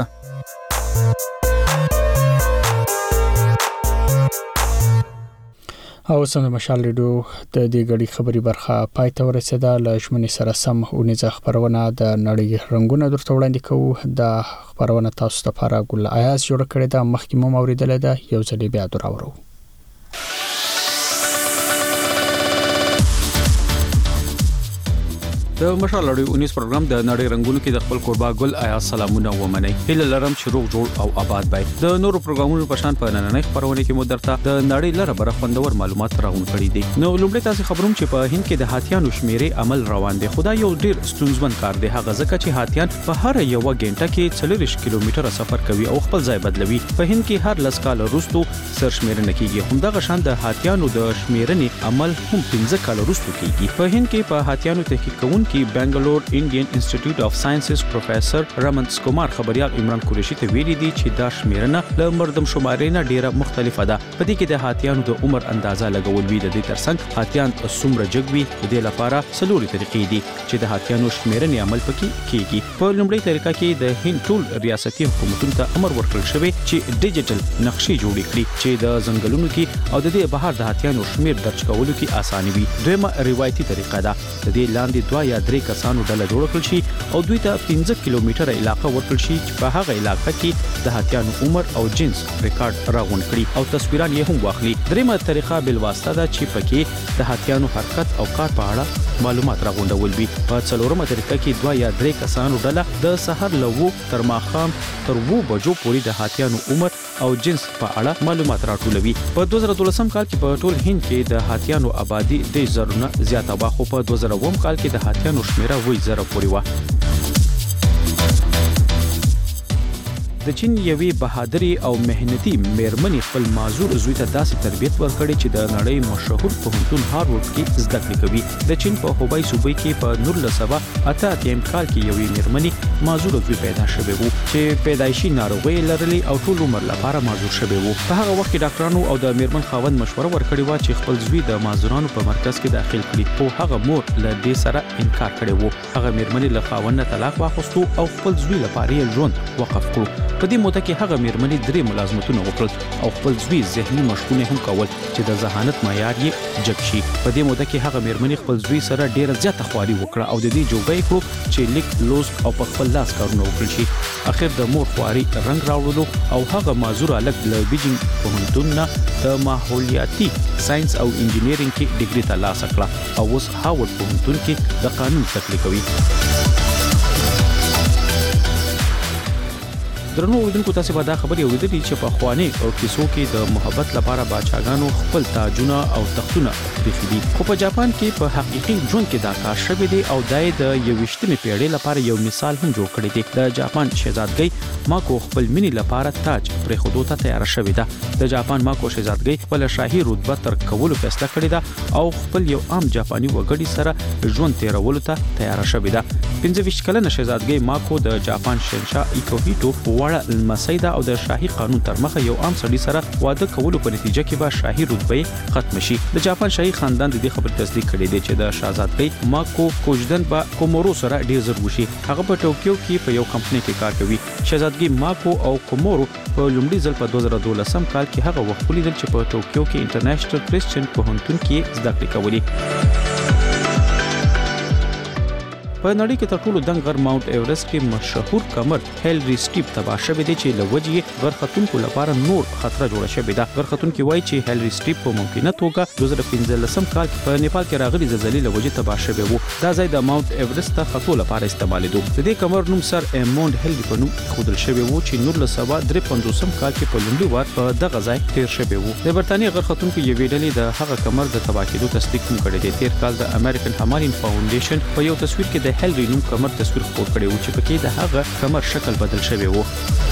او سم مشال ریډیو د دې غړي خبري برخه پای ته ورسېده ل شمنې سره سم اونیزه خبرونه د نړۍ رنگونه درته وړاندې کوو د خبرونه تاسو ته لپاره ګل ایاز جوړ کړی دا مخکې مو اوریدل ده یو ځل بیا دراورو د مشال لړۍ 19 پروګرام د نړۍ رنگونو کې د خپل قربا ګل آیا سلامونه ومني هله لرم چې روغ جوړ او آباد بای د نورو پروګرامونو په شان په نننۍ خبرونه کې مو درته د نړۍ لره بر خوندور معلومات راغون کړي دي نو لومړی تاسو خبروم چې په هند کې د هاتیانو شمیرې عمل روان دي خدای یو ډیر ستونزمن کار دی هغه ځکه چې هاتیان په هر یو غنټه کې 40 کیلومتره سفر کوي او خپل ځای بدلوي په هند کې هر لس کال وروسته سرشمیرنه کیږي همدغه شان د هاتیانو د شمیرنې عمل هم 15 کال وروسته کیږي په هند کې په هاتیانو تحقیق کوونکي بنگلور انډین انسټیټیوټ اف ساينسز پروفیسور رمنس کومار خبريال عمران قریشي ته ویلي دي چې دا شمیرنه له مردم شمارې نه ډیره مختلفه ده په دې کې د هاتیانو د عمر اندازه لګول وی د دې ترڅنګ هاتیان څومره جګوي د دې لپاره څلوري طریقې دي چې د هاتیانو شمیرنې عمل پکې کیږي په لومړی طریقه کې د هند ټول ریاستي حکومتونو ته امر ورکړل شوی چې ډیجیټل نقشې جوړې کړي چې د ځنګلونو کې او د دې بهر د هاتیانو شمیر درج کولو کې اساني وي دویمه روایتي طریقه ده د دې لاندې 2 یا 3 کسانو ډله جوړ کړل شي او دوی ته 15 کیلومتره علاقه ورکړل شي چې په هغه علاقه کې د هاتیانو عمر او جنس ریکارډ راغون کړي او تصویران یې هم واخلي دریمه طریقه بل واسطه ده چې پکې د هاتیانو حرکت او کار په اړه معلومات راغونډول وي په څلورمه طریقه کې 2 یا 3 کسانو ډله د سحر لوو تر ماښام تر 2 بجو پورې د هاتیانو عمر او جنس په اړه معلومات راټولوي په 2013 کال کې په ټول هند کې د هاتیانو آبادی د زرونه زیاته وا خو په 2009 کال کې د هاتیانو شمیره وې زره پورې و د چین یوې بهادري او مهنتي میرمنې خپل معذور زوی ته داسې تربیت ورکړي چې د نړۍ مشهور پوهنتون هاروارد کې زده کړې کوي. د چین په هوبای صوبې کې په 1988 کال کې یوې میرمنې معذور زوی پیدا شوی وو چې پیدایشي ناروغي لرلې او ټول عمر لپاره معذور شوی وو. په هغه وخت کې ډاکټرانو او د میرمن خاوند مشوره ورکړې و چې خپل زوی د معذورانو په مرکز کې داخل کړي، خو هغه مور له دې سره انکار کړی وو. هغه میرمنې له خاوند نه طلاق واخیستو او خپل زوی لپاره یې ژوند وقف کړو. په دې موده کې هغه میرمنې 3 ملازمتونه وکړل او خپل زوی ذهني مشقونه هم کول چې د ذهانت معیار یې جګ شي. په دې موده کې هغه میرمنې خپل زوی سره ډیره زیاته خواري وکړه او د دې جوګه کړو چې لیک لوست او په خپل لاس کارونه وکړي شي. اخر د مور خواري رنگ راوړلو او هغه معذور الګ له بیجینګ پوهنتون نه د ماحولیاتي ساينس او انجینرینګ کې ډیګري ترلاسه کړه او اوس هاوارد پوهنتون کې د قانون زده کړې کوي. درنو اوریدونکو تاسو به دا خبري اوریدلې چې په خواني او کیسو کې د محبت لپاره باچاګانو خپل تاجونه او تختونه پریښي دي، خو په جاپان کې په حقيقي ژوند کې دا کار شوی دی او دای د 21مې پیړۍ لپاره یو مثال هم جوړ کړی دی. د جاپان شهزادګۍ ماکو خپل مینې لپاره تاج پرې خودو ته تیار شوی ده. د جاپان ماکو شهزادګۍ خپل شاهي رتبه تر کولو فیصله کړې ده او خپل یو عام جاپاني وګړي سره ژوند تیرولو ته تیار شوی ده. 25 کلنه شهزادګۍ ماکو د جاپان شهنشاه ایکوهیټو وړه لمسۍ ده او د شاهي قانون تر مخه یو عام سړي سره واده کولو په نتیجه کې به شاهي رتبه ختم شي. د جاپان شاهي خاندان د دې خبرې تصدیق کړې ده چې د شهزادګۍ ماکو کوژدن به کومورو سره ډیر زر وشي. هغه په ټوکیو کې په یو کمپنۍ کې کار کوي. شهزادګۍ ماکو او کومورو په لومړي ځل په 2012 کال کې هغه وخت ولیدل چې په ټوکیو کې انټرنیشنل کرسچن پوهنتون کې زده کړې کولې. په نړۍ کې تر ټولو دنګ غر ماونټ ایورست کې مشهور کمر هیلری سټیپ تباه شوی دی چې لوجې غرختونکو لپاره نور خطر جوړ شوی دی. غرختونکو وایي چې هیلری سټیپ په ممکنه توګه 2015 کال کې په نیپال کې راغلي زلزلې لوجې تباه شوی وو. دا ځای د ماونټ ایورست ته خطو لپاره استعمالېدو. د دې کمر نوم سر ایموند هیلری په نوم خودل شوی وو چې 1953 کال کې په لومړي وار په دغه ځای تیر شوی وو. د برتانیې غرختونکو یوې ډلې د هغه کمر د تباه کېدو تصدیق هم کړی دی. تیر کال د امریکن هامارین فاونډیشن په یو تصویر کې د هیلری نوم کمر تصویر خپور کړی و چې پکې د هغه کمر شکل بدل شوی و.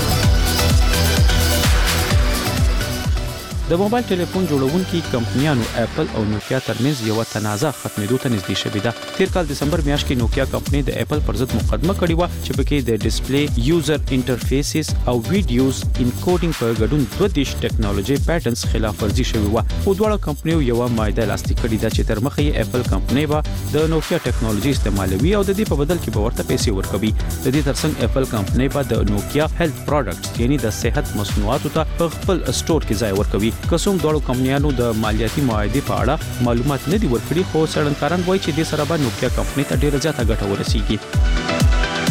د موبایل ټلیفون جوړونکي کمپنیانو اپل او نوکیا ترمنځ یو تنازع ختمېدو ته نږدې شوې ده. تیر کال دسمبر میاشت کې نوکیا کمپنۍ د اپل پر ضد مقدمه کړې و چې پکې د ډیسپلی یوزر انټرفیسز او ویډیوز انکوډینګ په ګډون 22 ټیکنالوژي پیټنټس خلاف ورزي شوی و. خو دواړه کمپنیو یو معاهده لاسلیک کړې ده چې تر مخه یې اپل کمپنۍ به د نوکیا ټیکنالوژي استعمالوي او د دې په بدل کې به ورته پیسې ورکوي. د دې ترڅنګ اپل کمپنۍ به د نوکیا هیلث پروډکټس یعنی د صحت مصنوعاتو ته په خپل سٹور کې ځای ورکوي. کوم دوه کمپنیانو د مالیاتي معاهدې په اړه معلومات نه دي ورکړي، خو څېړنکاران وایي چې د سره به نوکیا کمپنۍ ته ډیره زیاته ګټه ورسیږي.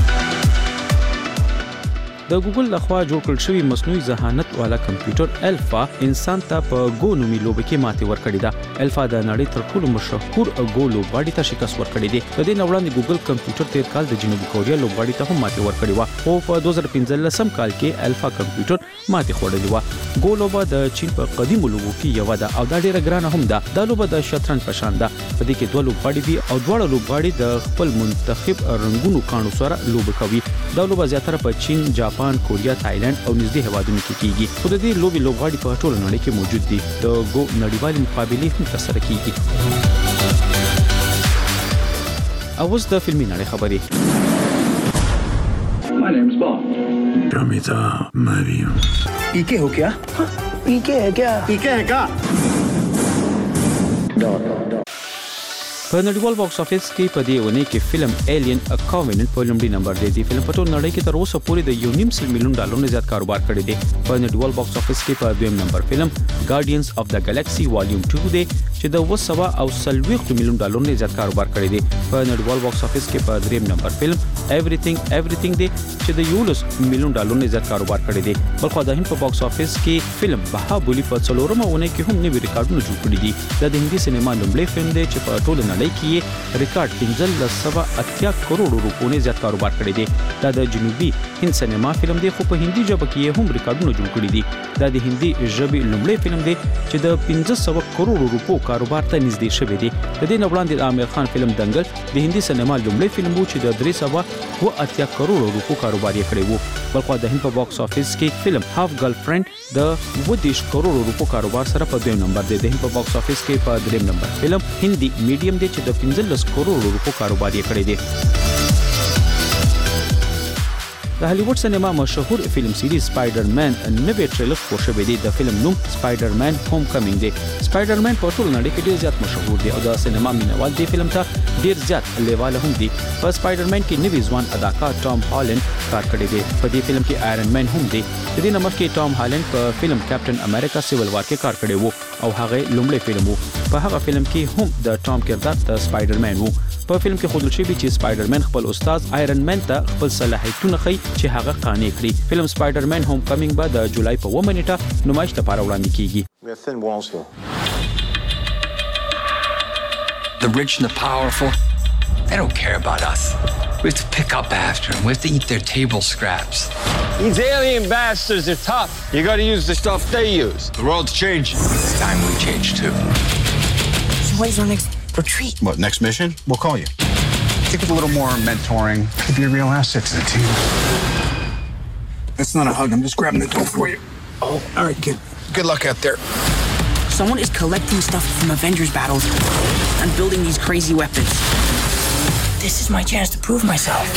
د ګوګل لخوا جوړ کړل شوی مصنوعي ذهانت والا کمپیوټر الفا انسان ته په گو نومي لوبه کې ماتې ورکړې ده. الفا د نړۍ تر ټولو مشهور گو لوبغاړي ته شکست ورکړی دی. د دې وړاندې ګوګل کمپیوټر تیر کال د جنوبي کوریا لوبغاړي ته هم ماتې ورکړې و، خو په 2015 کال کې الفا کمپیوټر ماتې خوړلې و. گو لوبه د چین په قدیمو لوبو کې یو ده او دا ډیره ګرانه هم ده. دا لوبه د شطرنج په شان ده. په دې کې دوه لوبغاړي دي او دواړه لوبغاړي د خپل منتخب رنگونو کانو سره لوبه کوي. دا لوبه زیاتره په چین، جاپان، کوریا، تایلند او نږدې هیوادونو کې کیږي. خو د دې لوبغاړي په ټوله نړۍ کې موجود دي. د گو نړیوالې مقابلې هم ترسره کیږي. اوس د فلمي نړۍ خبرې. My name's Bob. Ramita Mariam. ¿Y qué हो क्या? ¿Y qué है क्या? ¿Y qué है क्या? په نړیوال باکس افیس کې په دې ونې کې فلم ایلین ا کووننټ په لومړي نمبر دی. د فلم په ټول نړۍ کې تر اوسه پورې د $1.5 ملیون نه زیات کاروبار کړی دی. په نړیوال باکس افیس کې په دویم نمبر فلم ګارډینز اف د ګالاکسي والیوم 2 دی چې د $140 ملیون نه زیات کاروبار کړی دی. په نړیوال باکس افیس کې په دریم نمبر فلم everything دی چې د $11 ملیون نه زیات کاروبار کړی دی. بلخو د هند په باکس افیس کې فلم بهابلی په څلورمه ونې کې هم نوي ریکارډونه جوړ کړي دي. د هندي سینما لومړی فلم دی چې په ټول نړۍ کې ریکارډ 1580 کروڑ روپو نه زیات کاروبار کړی دی. دا د جنوبي هند سینما فلم دی خو په هندي ژبه کې هم ریکارډونه جوړ کړي دي. دا د هندي ژبې لومړی فلم دی چې د 1500 کروڑ روپو کاروبار ته نږدې شوی دی. د دې نه وړاندې د عامر خان فلم دنګل د هندي سینما لومړی فلم و چې د 380 کروڑ روپو کاروبار یې کړی و. بلخو د هند په باکس افیس کې فلم هاف ګرل فرند د 20 کروڑ روپو کاروبار سره په دویم نمبر دی. د هند په باکس افیس کې په دریم نمبر فلم هندي میډیم دی چې د 15 کروڑ روپو کاروبار یې کړی دی. د هالیوډ سینما مشهور فلم سیریز سپایډرمن نوې ټریلر خپور شوی دی. د فلم نوم سپایډرمن هوم کمینګ دی. سپایډرمن په ټول نړۍ کې ډیر زیات مشهور دی او د سینما مینوال دی فلم ته ډیر زیات لیواله هم دی. په سپایډرمن کې نوې ځوان اداکار ټام هالند کار کړی دی. په دې فلم کې آیرن مین هم دی. د دې نه مخکې ټام هالند په فلم کیپټن امریکا سیول وار کې کار کړی وو او هغه لومړی فلم وو. په هغه فلم کې هم د ټام کردار د سپایډرمن وو. په فلم کې ښودل شوی چې سپایډرمن خپل استاد آیرن مین ته خپل صلاحیتونه ښيي چې هغه قانع کړي. فلم سپایډرمن هوم کمینګ به د جولای په 1 نیټه نمایش لپاره وړاندې کیږي. We have thin walls here. The rich and the powerful, they don't care about us. We have to pick up after them. We have to eat their table scraps. These alien bastards are tough. You got to use the stuff they use. The world's changing. It's time we change too. So when's our next retreat? What, next mission? We'll call you. I think with a little more mentoring, could be a real asset to the team. That's not a hug. I'm just grabbing the door for you. Oh, all right, kid. Good luck out there. Someone is collecting stuff from Avengers battles and building these crazy weapons. This is my chance to prove myself.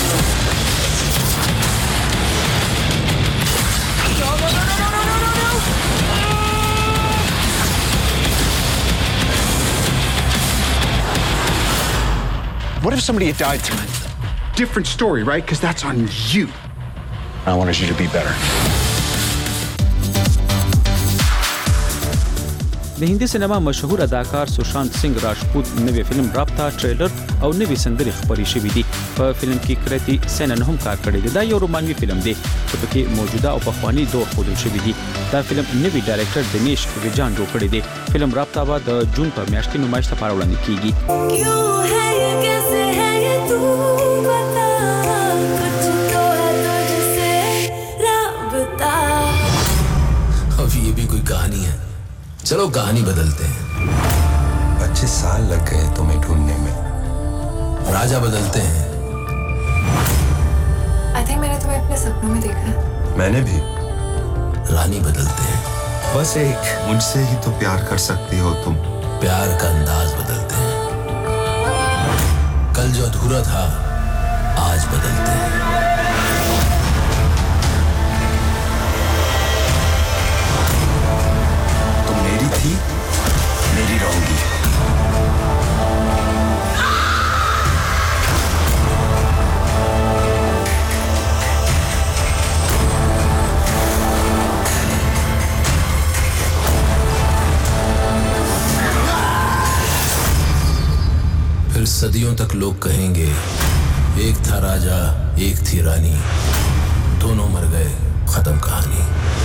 What if somebody had died tonight? Different story, right? Because that's on you. I wanted you to be better. د هندي سینما مشهور اداکار سوشانت سنگ راجپوت نوې فلم رابطه ټریلر او نوې سندرې خبرې شوې دي. په فلم کې کرتی سینن هم کار کړی دی. دا یو رومانوي فلم دی چې پکې موجوده او پخوانی دور ښودل شوی دی. دا فلم نوې ډایرکټر دنیش ویجان جوړ کړی دی. فلم رابطه به د جون په میاشت کې نمایش لپاره وړاندې کیږي. अब ये भी कोई कहानी है. चलो कहानी बदलते हैं. 25 साल लग गए तुम्हें ढूंढने में. राजा बदलते हैं. I think मैंने तुम्हें अपने सपनों में देखा है. मैंने भी. रानी बदलते हैं. बस एक मुझसे ही तो प्यार कर सकती हो तुम. प्यार का अंदाज बदलते हैं. कल जो अधूरा था आज बदलते हैं. थी मेरी रहोगी. फिर सदियों तक लोग कहेंगे एक था राजा एक थी रानी, दोनों मर गए, खत्म कहानी.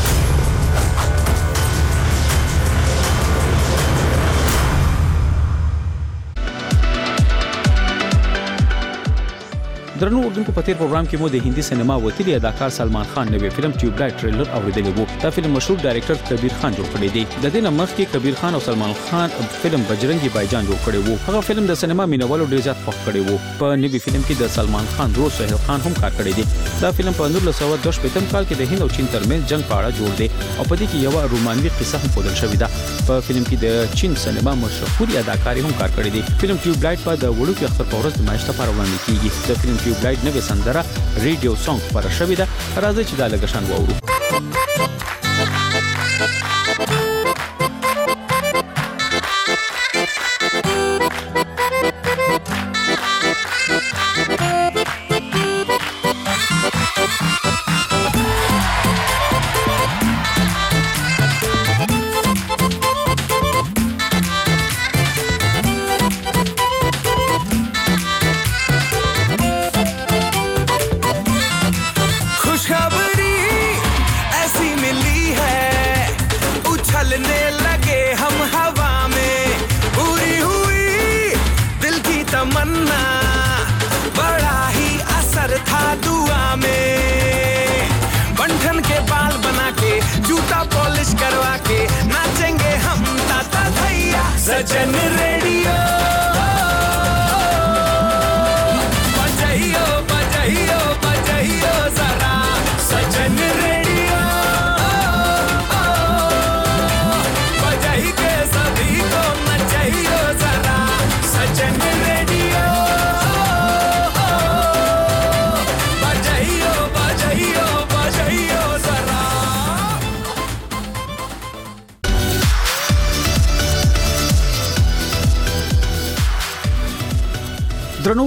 درنو اردوونکو په تیر پروګرام کې مو د هندي سینما وتیری اداکار سلمان خان نوې فلم ټیوبلایټ ټریلر اوریدلی وو. دا فلم مشهور ډایرکټر کبیر خان جوړ کړی دی. د دې نه مخکې کبیر خان او سلمان خان فلم بجرنگی بایجان جوړ کړی وو. هغه فلم د سینما مینوالو ډیر زیات خوښ کړی وو. په نوې فلم کې د سلمان خان ورور سهیل خان هم کار کړی دی. دا فلم په 1912 کال کې د هند او چین ترمنځ جنگ په اړه جوړ دی او په دې کې یو رومانوي قصه هم ښودل شوې ده. په فلم کې د چین سینما مشهور اداکار هم کار کړی دی. فلم ټیوبلایټ په د وړو کې اختر په ورځ د نمایش لپاره وړاندې کیږي. د فلم ټیوبلایټ نوې سندره ریډیو سانګ پر شوې ده. راځي چې دا لګشان وورو. सजन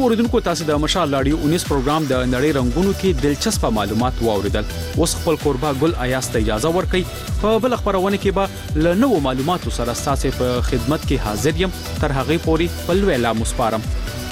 اوریدونکو تاسو د مشال رادیو 19 پروګرام د نړۍ رنگونو کې دلچسپ معلومات واوریدل. اوس خپل قربا ګل ایاس ته اجازه ورکړئ. په بل خبرونه کې به له نوو معلوماتو سره تاسو په خدمت کې حاضر یم. تر هغه پورې په لوی لا مسپارم.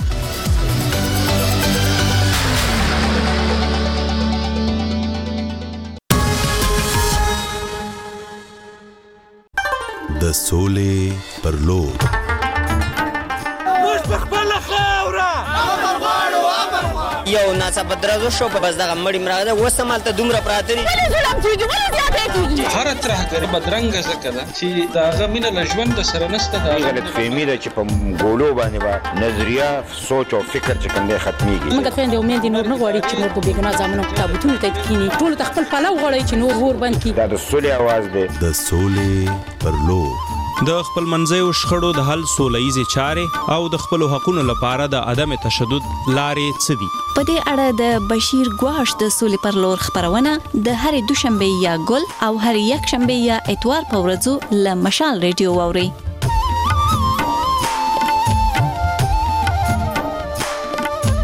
د سولې پر لور موږ په خپله خاوره امر غواړو. یو ناڅاپه درزو شو په بس دغه مړی مراغه اوس همالته دومره پراته دي. ولې ظلم کېږي ولې زیاتی کېږي؟ هره ترهګري بدرنګه ځکه ده چې د هغه مینه له ژوند سره نشته. د غلطفهمي ده چې په ګولو باندې به نظریه سوچ او فکر چې کوم دی ختمېږي. موږ خویندې او میندې نور نه غواړي چې نور په بېګناه زامنو په تابوتونو ته کښېني. ټولو ته خپل پلو غواړي چې نور اور بند کړي. دا د سولې اواز دی. د سولې پر لور د خپل منځیو شخړو د حل سولهییزې چارې او د خپلو حقونو لپاره د عدم تشدد لارې څه دي؟ په دې اړه د بشیر ګواش د سولې پر لور خبرونه د هرې دوشنبه یا ګل او هرې یکشنبه یا اتوار په ورځو له مشال ریډیو واوري.